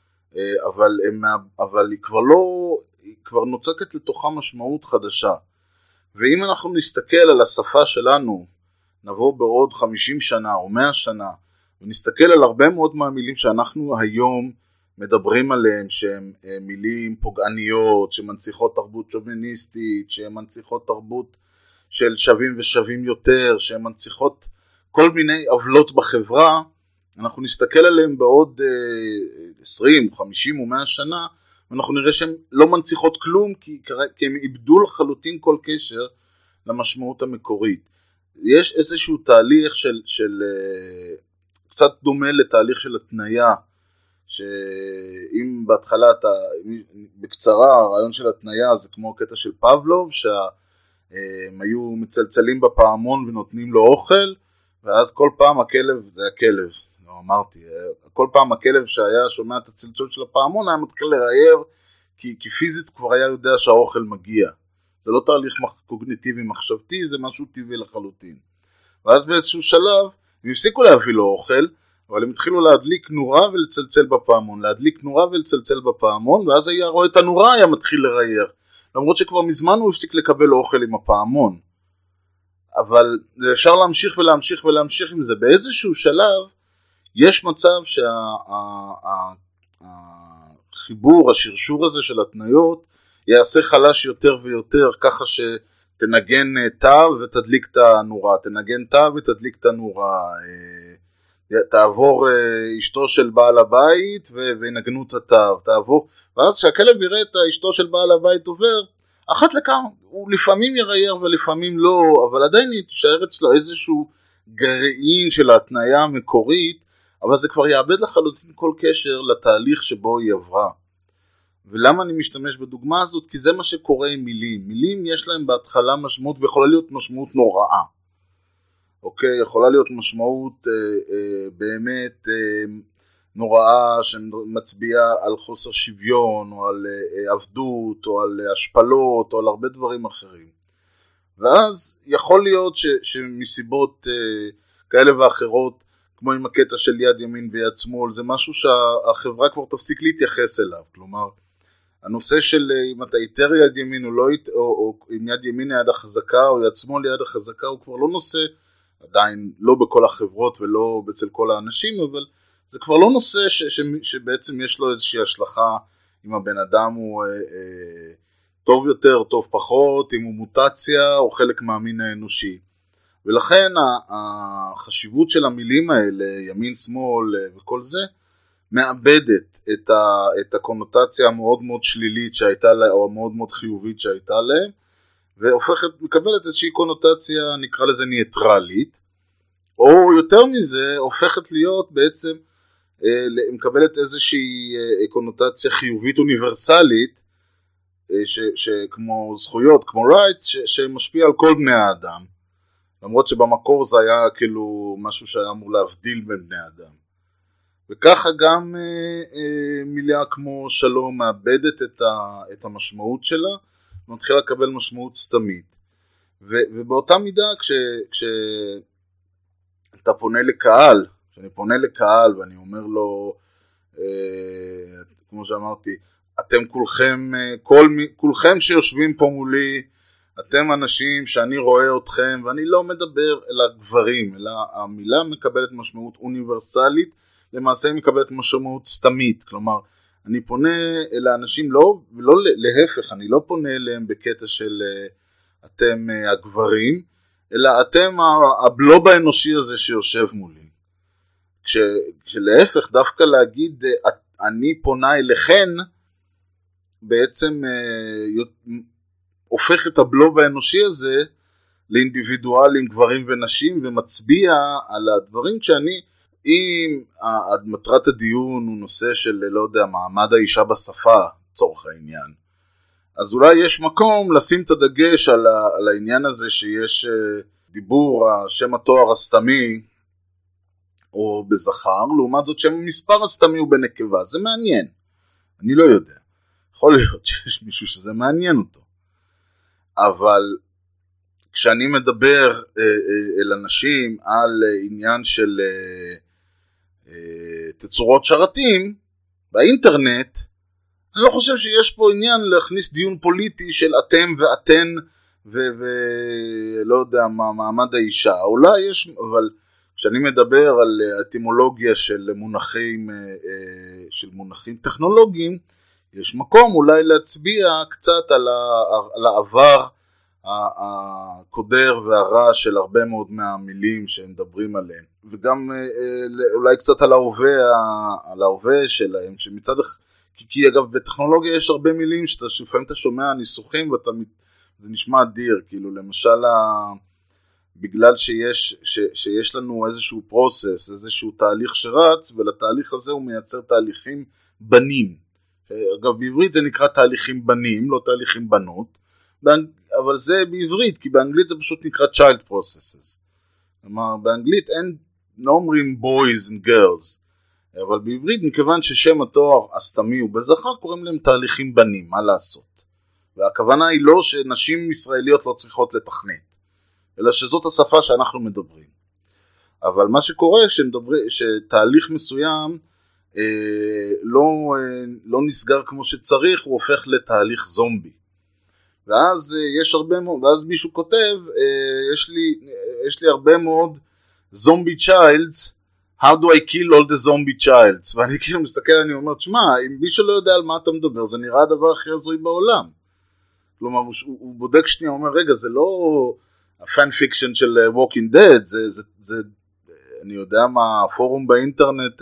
[SPEAKER 3] אבל היא כבר לא, היא כבר נוצקת לתוכה משמעות חדשה. ואם אנחנו נסתכל על השפה שלנו, נבוא בעוד 50 שנה או 100 שנה, ונסתכל על הרבה מאוד מהמילים שאנחנו היום מדברים עליהם, שהן מילים פוגעניות, שמנציחות תרבות שוביניסטית, שהן מנציחות תרבות של שווים ושווים יותר, שהן מנציחות כל מיני עוולות בחברה, אנחנו נסתכל עליהם בעוד 20, 50 או 100 שנה, ואנחנו נראה שהן לא מנציחות כלום, כי הם איבדו לחלוטין כל קשר למשמעות המקורית. יש איזשהו תהליך של קצת דומה לתהליך של התניה, שאם בהתחלה בקצרה הרעיון של התניה זה כמו קטע של פבלוב, שהם היו מצלצלים בפעמון ונותנים לו אוכל, ואז כל פעם הכלב, זה הכלב, לא אמרתי, כל פעם הכלב שהיה שומע את הצלצול של הפעמון היה מתחיל לראייר, כי פיזית כבר היה יודע שהאוכל מגיע. זה לא תהליך קוגניטיבי מחשבתי, זה משהו טבעי לחלוטין. ואז באיזשהו שלב, הם הפסיקו להביא לו אוכל, אבל הם התחילו להדליק נורה ולצלצל בפעמון, להדליק נורה ולצלצל בפעמון, ואז היה רואה את הנורה, היה מתחיל לראייר. למרות שכבר מזמן הוא הפסיק לקבל אוכל עם הפעמון. אבל אפשר להמשיך ולהמשיך ולהמשיך עם זה. באיזשהו שלב, יש מצב שהחיבור, השרשור הזה של התניות, יעשה חלש יותר ויותר, ככה שתנגן תו ותדליק את הנורה, תנגן תו ותדליק את הנורה, תעבור אשתו של בעל הבית ונגנו את התו, תעבור, ואז שהכלב יראה את אשתו של בעל הבית עובר, אחת לכמה, הוא לפעמים יראייר ולפעמים לא, אבל עדיין תישאר אצלו איזשהו גרעין של ההתניה המקורית, אבל זה כבר יאבד לחלוטין כל קשר לתהליך שבו היא עברה. ולמה אני משתמש בדוגמה הזאת? כי זה מה שקורה עם מילים. מילים יש להם בהתחלה משמעות, ויכולה להיות משמעות נוראה. אוקיי, יכולה להיות משמעות באמת נוראה שמצביעה על חוסר שוויון, או על עבדות, או על השפלות, או על הרבה דברים אחרים. ואז יכול להיות שמסיבות כאלה ואחרות, כמו עם הקטע של יד ימין ויד שמאל, זה משהו שהחברה כבר תפסיק להתייחס אליו. כלומר, הנושא של אם אתה איתר יד ימין או אם יד ימין היד החזקה או יד שמאל יד החזקה, הוא כבר לא נושא, עדיין לא בכל החברות ולא אצל כל האנשים, אבל זה כבר לא נושא שבעצם יש לו איזושהי השלכה, אם הבן אדם הוא טוב יותר, טוב פחות, אם הוא מוטציה או חלק מהמין האנושי. ולכן החשיבות של המילים האלה, ימין, שמאל וכל זה, מאבדת את הקונוטציה המאוד מאוד שלילית שהייתה לה, או המאוד מאוד חיובית שהייתה להם, מקבלת איזושהי קונוטציה, נקרא לזה ניטרלית, או יותר מזה, הופכת להיות בעצם, מקבלת איזושהי קונוטציה חיובית אוניברסלית, כמו זכויות, כמו rights, שמשפיע על כל בני האדם, למרות שבמקור זה היה כאילו משהו שהיה אמור להבדיל בין בני האדם. וככה גם מילה כמו שלום מאבדת את המשמעות שלה, ומתחילה לקבל משמעות סתמית. ובאותה מידה כשאתה פונה לקהל, כשאני פונה לקהל ואני אומר לו, כמו שאמרתי, אתם כולכם שיושבים פה מולי, אתם אנשים שאני רואה אתכם, ואני לא מדבר אל הגברים, אלא המילה מקבלת משמעות אוניברסלית, למעשה היא מקבלת משמעות סתמית. כלומר, אני פונה אל האנשים, לא להפך, אני לא פונה אליהם בקטע של אתם הגברים, אלא אתם הבלוב האנושי הזה שיושב מולי. כשלהפך, דווקא להגיד אני פונה אליכן, בעצם הופך את הבלוב האנושי הזה לאינדיבידואלים, גברים ונשים, ומצביע על הדברים אם מטרת הדיון הוא נושא של, לא יודע, מעמד האישה בשפה, צורך העניין, אז אולי יש מקום לשים את הדגש על העניין הזה שיש דיבור, השם התואר הסתמי, או בזכר, לעומת זאת שם המספר הסתמי הוא בנקבה. זה מעניין, אני לא יודע, יכול להיות שיש מישהו שזה מעניין אותו, אבל כשאני מדבר אל אנשים על עניין של תצורות שרתים באינטרנט, אני לא חושב שיש פה עניין להכניס דיון פוליטי של אתם ואתן ולא יודע מה, מעמד האישה. אולי יש, אבל כשאני מדבר על אטימולוגיה של מונחים טכנולוגיים, יש מקום אולי להצביע קצת על העבר הקודר והרע של הרבה מאוד מהמילים שהם מדברים עליהם, וגם אולי קצת על ההווה שלהם, שמצד כי אגב בטכנולוגיה יש הרבה מילים שלפעמים אתה שומע ניסוחים זה נשמע אדיר, כאילו למשל בגלל שיש לנו איזשהו פרוסס, איזשהו תהליך שרץ, ולתהליך הזה הוא מייצר תהליכים בנים. אגב בעברית זה נקרא תהליכים בנים, לא תהליכים בנות, אבל זה בעברית, כי באנגלית זה פשוט נקרא child processes. כלומר, באנגלית לא אומרים boys and girls, אבל בעברית מכיוון ששם התואר הסתמי הוא בזכר, קוראים להם תהליכים בנים, מה לעשות? והכוונה היא לא שנשים ישראליות לא צריכות לתכנת, אלא שזאת השפה שאנחנו מדברים. אבל מה שקורה שתהליך מסוים לא נסגר כמו שצריך, הוא הופך לתהליך זומבי. ואז ואז מישהו כותב, יש לי הרבה מאוד זומבי צ'יילדס, how do I kill all the zombie childs? ואני כאילו מסתכל, אני אומר, תשמע, אם מישהו לא יודע על מה אתה מדבר, זה נראה הדבר הכי הזוי בעולם. כלומר, הוא בודק שנייה, הוא אומר, רגע, זה לא הפן פיקשן של Walking Dead, זה אני יודע מה, פורום באינטרנט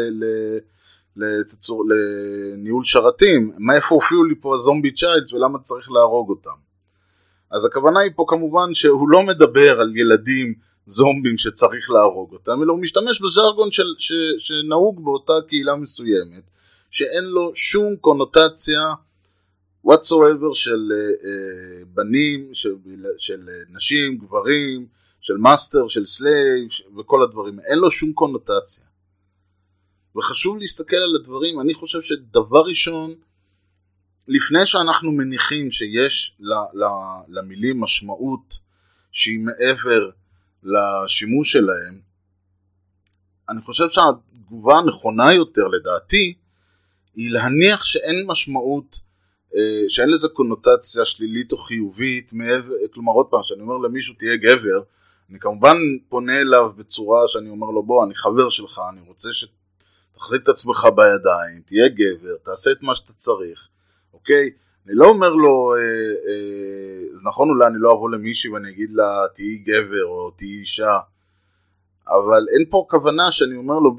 [SPEAKER 3] לניהול שרתים, איפה הופיעו לי פה הזומבי צ'יילד ולמה צריך להרוג אותם. אז הכוונה היא פה כמובן שהוא לא מדבר על ילדים זומבים שצריך להרוג אותם, אלא הוא משתמש בז'רגון שנהוג באותה קהילה מסוימת, שאין לו שום קונוטציה whatsoever של בנים, של נשים, גברים, של מאסטר, של סלייב, וכל הדברים. אין לו שום קונוטציה. וחשוב להסתכל על הדברים, אני חושב שדבר ראשון, לפני שאנחנו מניחים שיש למילים משמעות שהיא מעבר לשימוש שלהם, אני חושב שהתגובה הנכונה יותר לדעתי, היא להניח שאין משמעות, שאין לזה קונוטציה שלילית או חיובית, כלומר עוד פעם, שאני אומר למישהו תהיה גבר, אני כמובן פונה אליו בצורה שאני אומר לו בוא, אני חבר שלך, אני רוצה שתחזיק את עצמך בידיים, תהיה גבר, תעשה את מה שאתה צריך, אוקיי? אני לא אומר לו, נכון אולי אני לא אבוא למישהי ואני אגיד לה תהיי גבר או תהיי אישה, אבל אין פה כוונה שאני אומר לו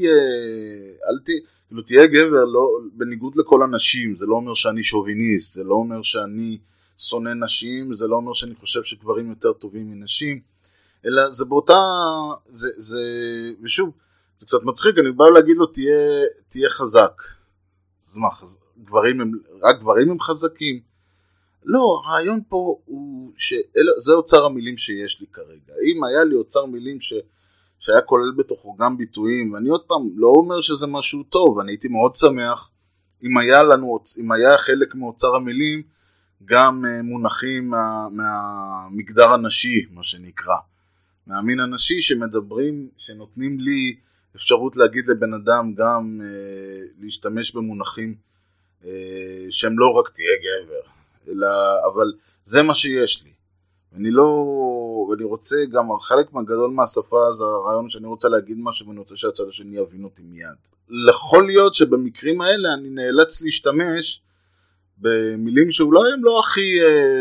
[SPEAKER 3] כאילו תהיה גבר, לא, בניגוד לכל הנשים, זה לא אומר שאני שוביניסט, זה לא אומר שאני שונא נשים, זה לא אומר שאני חושב שגברים יותר טובים מנשים, אלא זה באותה, ושוב, זה קצת מצחיק, אני בא להגיד לו תהיה חזק. אז מה, רק גברים הם חזקים? לא, הרעיון פה הוא שזה אוצר המילים שיש לי כרגע. אם היה לי אוצר מילים שהיה כולל בתוכו גם ביטויים, ואני עוד פעם לא אומר שזה משהו טוב, אני הייתי מאוד שמח אם היה חלק מאוצר המילים גם מונחים מהמגדר הנשי, מה שנקרא. מהמין הנשי שמדברים, שנותנים לי אפשרות להגיד לבן אדם גם להשתמש במונחים שהם לא רק תהיה גבר, אלא, אבל זה מה שיש לי. ואני רוצה גם, חלק מהגדול מהשפה זה הרעיון שאני רוצה להגיד משהו ואני רוצה שהצד השני יבין אותי מיד. יכול להיות שבמקרים האלה אני נאלץ להשתמש במילים שאולי הם לא הכי,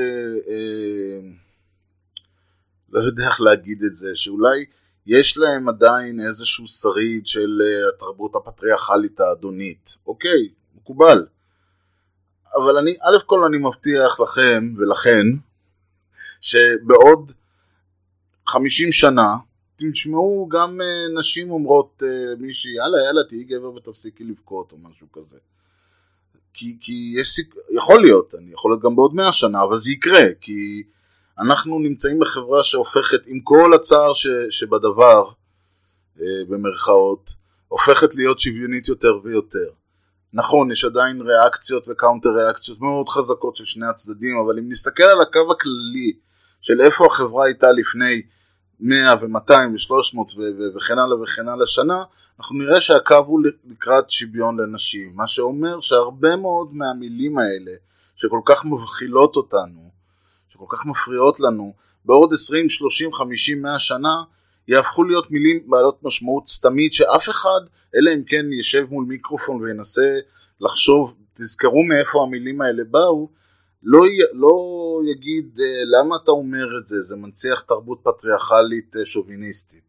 [SPEAKER 3] לא יודע איך להגיד את זה, שאולי יש להם עדיין איזשהו שריד של התרבות הפטריארכלית האדונית. אוקיי, מקובל. אבל א' כל אני מבטיח לכם ולכן, שבעוד 50 שנה, תשמעו גם נשים אומרות מישהי, יאללה, תהי גבר ותפסיקי לבכות או משהו כזה. כי יכול להיות, אני יכול להיות גם בעוד 100 שנה, אבל זה יקרה, כי אנחנו נמצאים בחברה שהופכת, עם כל הצער שבדבר, במרכאות, הופכת להיות שוויונית יותר ויותר. נכון, יש עדיין ריאקציות וקאונטר ריאקציות מאוד חזקות של שני הצדדים, אבל אם נסתכל על הקו הכללי של איפה החברה הייתה לפני 100 ו-200 ו-300 וכן הלאה וכן הלאה שנה, אנחנו נראה שהקו הוא לקראת שוויון לנשים, מה שאומר שהרבה מאוד מהמילים האלה, שכל כך מבחילות אותנו, שכל כך מפריעות לנו, בעוד 20, 30, 50, 100 שנה, יהפכו להיות מילים בעלות משמעות סתמית, שאף אחד, אלא אם כן ישב מול מיקרופון וינסה לחשוב, תזכרו מאיפה המילים האלה באו, לא יגיד למה אתה אומר את זה, זה מנציח תרבות פטריארכלית שוביניסטית.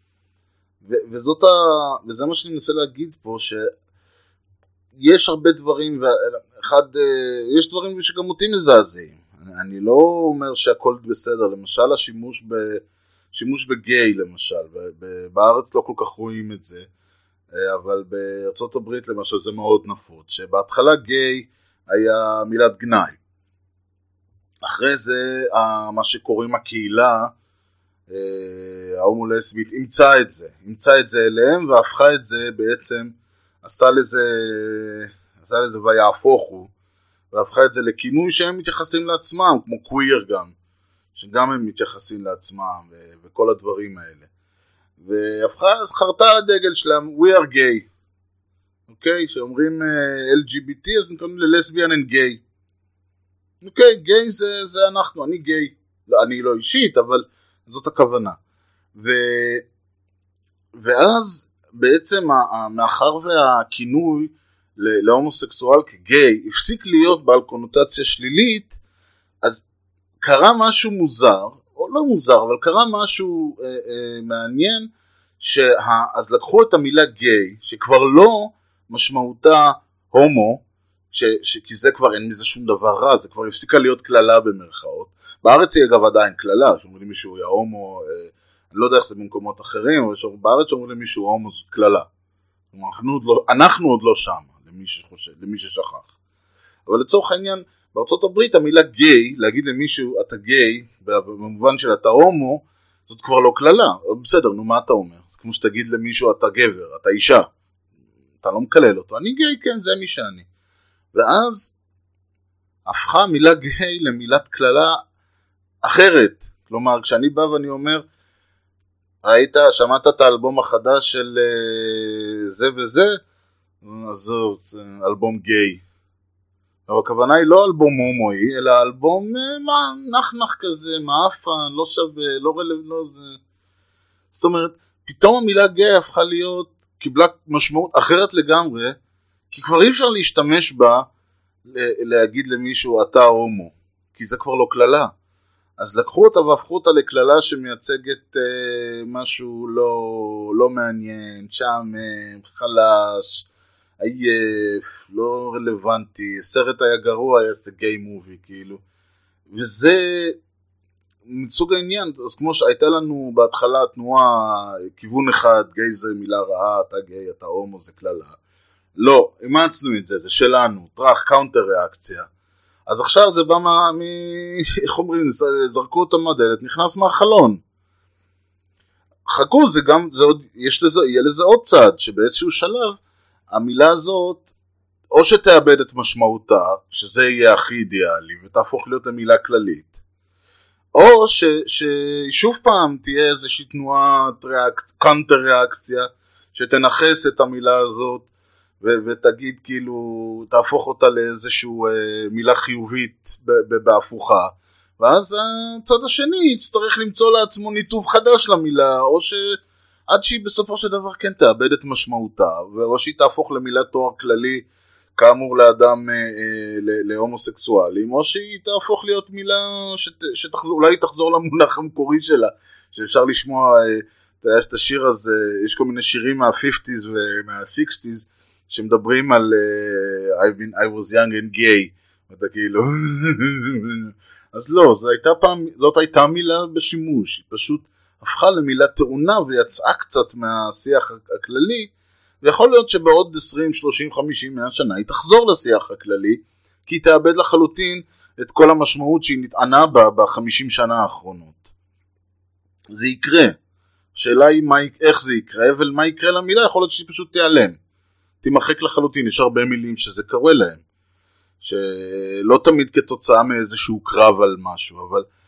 [SPEAKER 3] וזה מה שאני מנסה להגיד פה, שיש הרבה דברים, יש דברים שגם אותי מזעזעים. אני לא אומר שהכל בסדר, למשל השימוש בגיי למשל, בארץ לא כל כך רואים את זה, אבל בארצות הברית למשל זה מאוד נפוץ, שבהתחלה גיי היה מילת גנאי. אחרי זה מה שקוראים הקהילה ההומו-לסבית אימצה את זה אליהם והפכה את זה בעצם, עשתה לזה ויהפוך הוא, והפכה את זה לכינוי שהם מתייחסים לעצמם, כמו קוויר גם, שגם הם מתייחסים לעצמם וכל הדברים האלה. חרתה על הדגל שלהם we are gay, אוקיי? שאומרים LGBT אז נקראים ללסביאן and gay. אוקיי, גיי זה אנחנו, אני גיי, אני לא אישית, אבל זאת הכוונה. ואז בעצם מאחר והכינוי להומוסקסואל כגיי הפסיק להיות בעל קונוטציה שלילית, אז קרה משהו מוזר, או לא מוזר, אבל קרה משהו מעניין, אז לקחו את המילה גיי, שכבר לא משמעותה הומו, כי זה כבר אין מזה שום דבר רע, זה כבר הפסיקה להיות כללה במרכאות. בארץ היא אגב עדיין כללה, שאומרים למישהו היה הומו, אני לא יודע איך זה במקומות אחרים, אבל בארץ שאומרים למישהו הומו זאת כללה. אנחנו עוד לא שם, למי ששכח. אבל לצורך העניין, בארצות הברית המילה גיי, להגיד למישהו אתה גיי, במובן של אתה הומו, זאת כבר לא כללה. בסדר, נו מה אתה אומר? כמו שתגיד למישהו אתה גבר, אתה אישה. אתה לא מקלל אותו, אני גיי, כן, זה מי שאני. ואז הפכה מילה גיי למילת כללה אחרת. כלומר, כשאני בא ואני אומר, שמעת את האלבום החדש של זה וזה, אז זה אלבום גיי. אבל הכוונה היא לא אלבום הומואי, אלא אלבום נח כזה, מאפן, לא שווה, לא רלוונטי, לא זה. זאת אומרת, פתאום המילה גיי הפכה להיות, קיבלה משמעות אחרת לגמרי, כי כבר אי אפשר להשתמש בה להגיד למישהו אתה הומו, כי זה כבר לא כללה. אז לקחו אותה והפכו אותה לכללה שמייצגת משהו לא מעניין, שעמם, חלש, עייף, לא רלוונטי, סרט היה גרוע, היה זה גיי מובי כאילו. וזה מסוג העניין, אז כמו שהייתה לנו בהתחלה תנועה, כיוון אחד, גיי זה מילה רעה, אתה גיי, אתה הומו, זה כללה. לא, אימצנו את זה, זה שלנו, טרח, קאונטר ריאקציה. אז עכשיו זה בא איך אומרים, זרקו אותו מהדלת, נכנס מהחלון. חכו, יהיה לזה עוד צעד, שבאיזשהו שלב, המילה הזאת, או שתאבד את משמעותה, שזה יהיה הכי אידיאלי, ותהפוך להיות המילה כללית, או ששוב פעם תהיה איזושהי תנועת קאונטר ריאקציה, שתנחס את המילה הזאת, ותגיד כאילו, תהפוך אותה לאיזשהו מילה חיובית בהפוכה, ואז הצד השני יצטרך למצוא לעצמו ניתוב חדש למילה, או שעד שהיא בסופו של דבר כן תאבד את משמעותה, או שהיא תהפוך למילת תואר כללי, כאמור לאדם להומוסקסואלים, או שהיא תהפוך להיות מילה שאולי תחזור למונח המקורי שלה, שאפשר לשמוע, יש את השיר הזה, יש כל מיני שירים מה-50s ומה-60s, שמדברים על I was young and gay, ואתה כאילו, אז לא, זאת הייתה מילה בשימוש, היא פשוט הפכה למילה טעונה ויצאה קצת מהשיח הכללי, ויכול להיות שבעוד 20, 30, 50, 100 שנה היא תחזור לשיח הכללי, כי היא תאבד לחלוטין את כל המשמעות שהיא נטענה בה ב-50 שנה האחרונות. זה יקרה. השאלה היא איך זה יקרה, ומה יקרה למילה, יכול להיות שהיא פשוט תיעלם. תימחק לחלוטין, יש הרבה מילים שזה קורה להם. שלא תמיד כתוצאה מאיזשהו קרב על משהו, אבל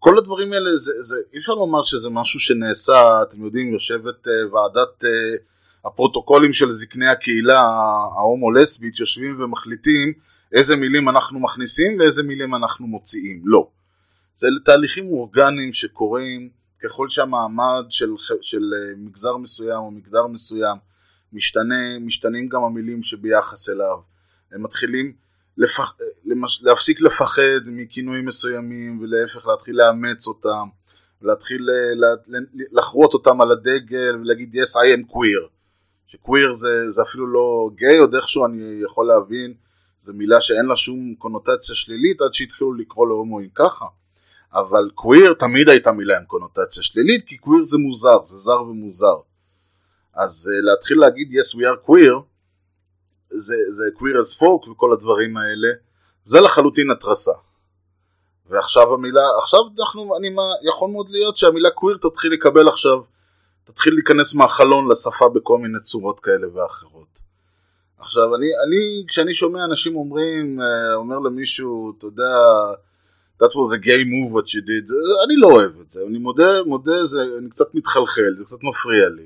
[SPEAKER 3] כל הדברים האלה, אי אפשר לומר שזה משהו שנעשה, אתם יודעים, יושבת ועדת הפרוטוקולים של זקני הקהילה, ההומו-לסבית, יושבים ומחליטים איזה מילים אנחנו מכניסים ואיזה מילים אנחנו מוציאים. לא. זה לתהליכים אורגניים שקורים ככל שהמעמד של מגזר מסוים או מגדר מסוים משתנים גם המילים שביחס אליו. הם מתחילים להפסיק לפחד מכינויים מסוימים ולהפך להתחיל לאמץ אותם, להתחיל לחרות אותם על הדגל ולהגיד yes I am queer. שקוויר זה אפילו לא גיי, עוד איכשהו אני יכול להבין, זו מילה שאין לה שום קונוטציה שלילית עד שהתחילו לקרוא להומואים ככה. אבל קוויר תמיד הייתה מילה עם קונוטציה שלילית, כי קוויר זה מוזר, זה זר ומוזר. אז להתחיל להגיד yes we are queer, זה queer as folk וכל הדברים האלה, זה לחלוטין התרסה. ועכשיו המילה, יכול מאוד להיות שהמילה queer תתחיל לקבל עכשיו, תתחיל להיכנס מהחלון לשפה בכל מיני צורות כאלה ואחרות. עכשיו, כשאני שומע אנשים אומר למישהו, אתה יודע, that was a gay move what you did, אני לא אוהב את זה, אני מודה, אני קצת מתחלחל, זה קצת מפריע לי.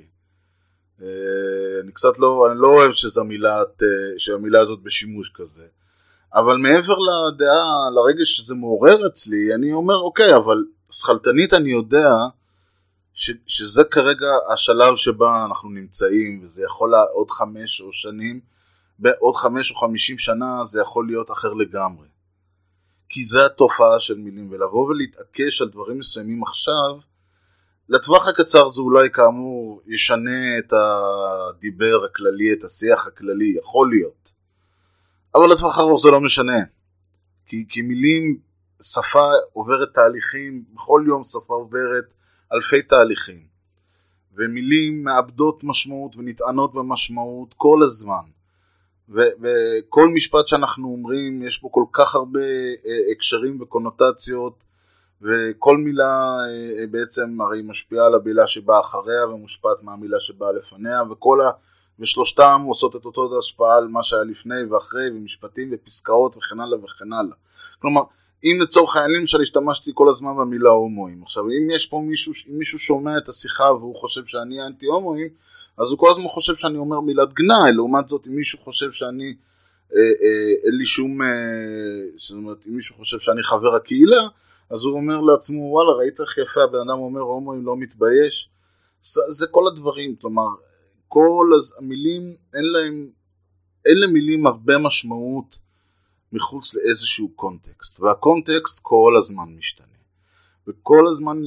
[SPEAKER 3] אני לא אוהב שהמילה הזאת בשימוש כזה. אבל מעבר לדעה, לרגש שזה מעורר אצלי, אני אומר, אוקיי, אבל שכלתנית אני יודע, שזה כרגע השלב שבה אנחנו נמצאים, וזה יכול עוד 5 או שנים, בעוד 5 או 50 שנה זה יכול להיות אחר לגמרי. כי זה התופעה של מילים, ולבוא ולהתעקש על דברים מסוימים עכשיו, לטווח הקצר זה אולי כאמור ישנה את הדיבר הכללי, את השיח הכללי, יכול להיות. אבל לטווח ארוך זה לא משנה. כי מילים, שפה עוברת תהליכים, בכל יום שפה עוברת אלפי תהליכים, ומילים מאבדות משמעות ונטענות במשמעות כל הזמן, וכל משפט שאנחנו אומרים יש בו כל כך הרבה הקשרים וקונוטציות, וכל מילה בעצם הרי משפיעה על המילה שבאה אחריה ומושפעת מהמילה שבאה לפניה, ושלושתם עושות את אותו השפעה על מה שהיה לפני ואחרי, ומשפטים ופסקאות וכן הלאה וכן הלאה. כלומר, אם לצורך העניין למשל השתמשתי כל הזמן במילה הומואים, עכשיו אם יש פה מישהו שומע את השיחה והוא חושב שאני אנטי הומואים, אז הוא כל הזמן חושב שאני אומר מילת גנאי. לעומת זאת, אם מישהו חושב שאני אין לי שום, זאת אומרת, אם מישהו חושב שאני חבר הקהילה, אז הוא אומר לעצמו, וואלה, ראית איך יפה, הבן אדם אומר הומואים לא מתבייש. זה כל הדברים, כלומר, כל המילים, אין להם מילים הרבה משמעות מחוץ לאיזשהו קונטקסט, והקונטקסט כל הזמן משתנה, וכל הזמן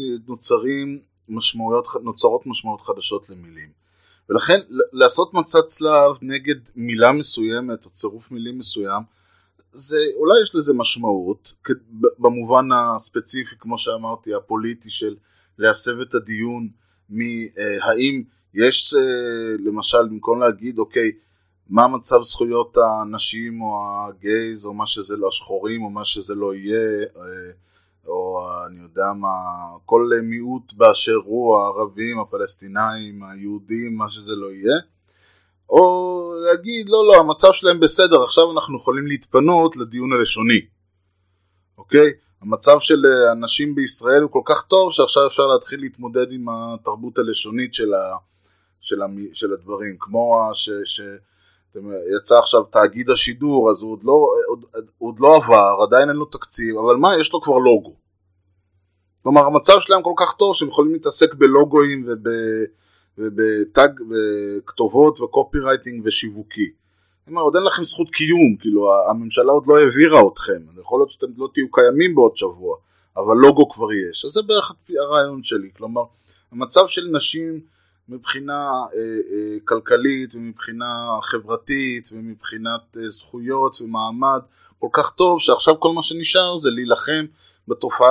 [SPEAKER 3] נוצרות משמעויות חדשות למילים, ולכן לעשות מצד צלב נגד מילה מסוימת או צירוף מילים מסוים, אולי יש לזה משמעות, במובן הספציפי כמו שאמרתי, הפוליטי של להסב את הדיון, האם יש למשל במקום להגיד אוקיי, מה מצב זכויות האנשים או הגייז או מה שזה לא, השחורים או מה שזה לא יהיה, או אני יודע מה, כל מיעוט באשר הוא, הערבים, הפלסטינאים, היהודים, מה שזה לא יהיה, או להגיד לא, המצב שלהם בסדר, עכשיו אנחנו יכולים להתפנות לדיון הלשוני. אוקיי? המצב של אנשים בישראל הוא כל כך טוב שעכשיו אפשר להתחיל להתמודד עם התרבות הלשונית של הדברים, כמו יצא עכשיו תאגיד השידור, אז הוא עוד לא עבר, עדיין אין לו תקציב, אבל מה, יש לו כבר לוגו. כלומר, המצב שלהם כל כך טוב שהם יכולים להתעסק בלוגויים ובטאג וכתובות וקופי רייטינג ושיווקי. עוד אין לכם זכות קיום, כאילו הממשלה עוד לא העבירה אתכם, יכול להיות שאתם לא תהיו קיימים בעוד שבוע, אבל לוגו כבר יש. אז זה בערך הרעיון שלי, כלומר, המצב של נשים מבחינה כלכלית ומבחינה חברתית ומבחינת זכויות ומעמד כל כך טוב, שעכשיו כל מה שנשאר זה להילחם בתופעה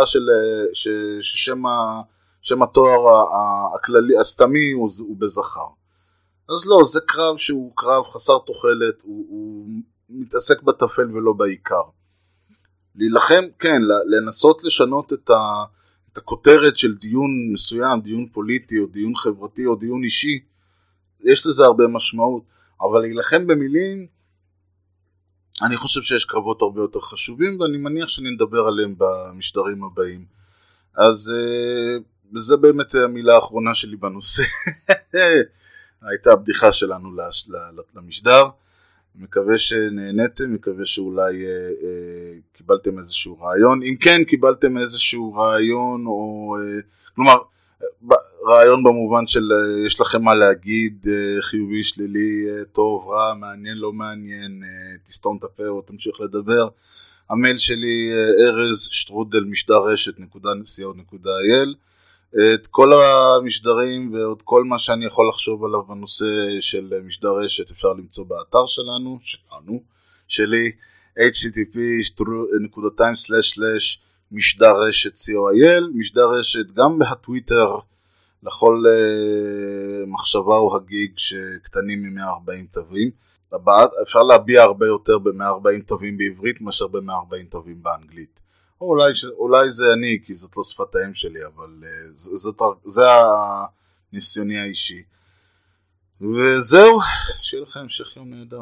[SPEAKER 3] ששם התואר הכללי, הסתמי הוא בזכר. אז לא, זה קרב שהוא קרב חסר תוחלת, הוא מתעסק בטפל ולא בעיקר. להילחם, כן, לנסות לשנות את הכותרת של דיון מסוים, דיון פוליטי או דיון חברתי או דיון אישי, יש לזה הרבה משמעות, אבל להילחם במילים, אני חושב שיש קרבות הרבה יותר חשובים, ואני מניח שאני נדבר עליהם במשדרים הבאים. אז זה באמת המילה האחרונה שלי בנושא. הייתה הבדיחה שלנו למשדר. מקווה שנהנתם, מקווה שאולי קיבלתם איזשהו רעיון. אם כן, קיבלתם איזשהו רעיון, או כלומר, רעיון במובן של יש לכם מה להגיד, חיובי, שלילי, טוב, רע, מעניין, לא מעניין, תסתום את הפה או תמשיך לדבר. המייל שלי erez@משדרשת.co.il. את כל המשדרים ועוד כל מה שאני יכול לחשוב עליו בנושא של משדר רשת אפשר למצוא באתר שלי, http://משדרשת.co.il. משדר רשת גם בטוויטר לכל מחשבה או הגיג שקטנים מ-140 תווים. אפשר להביע הרבה יותר ב-140 תווים בעברית מאשר ב-140 תווים באנגלית. או אולי זה אני, כי זאת לא שפת האם שלי, אבל זה הניסיוני האישי. וזהו, שיהיה לכם המשך יום נהדר.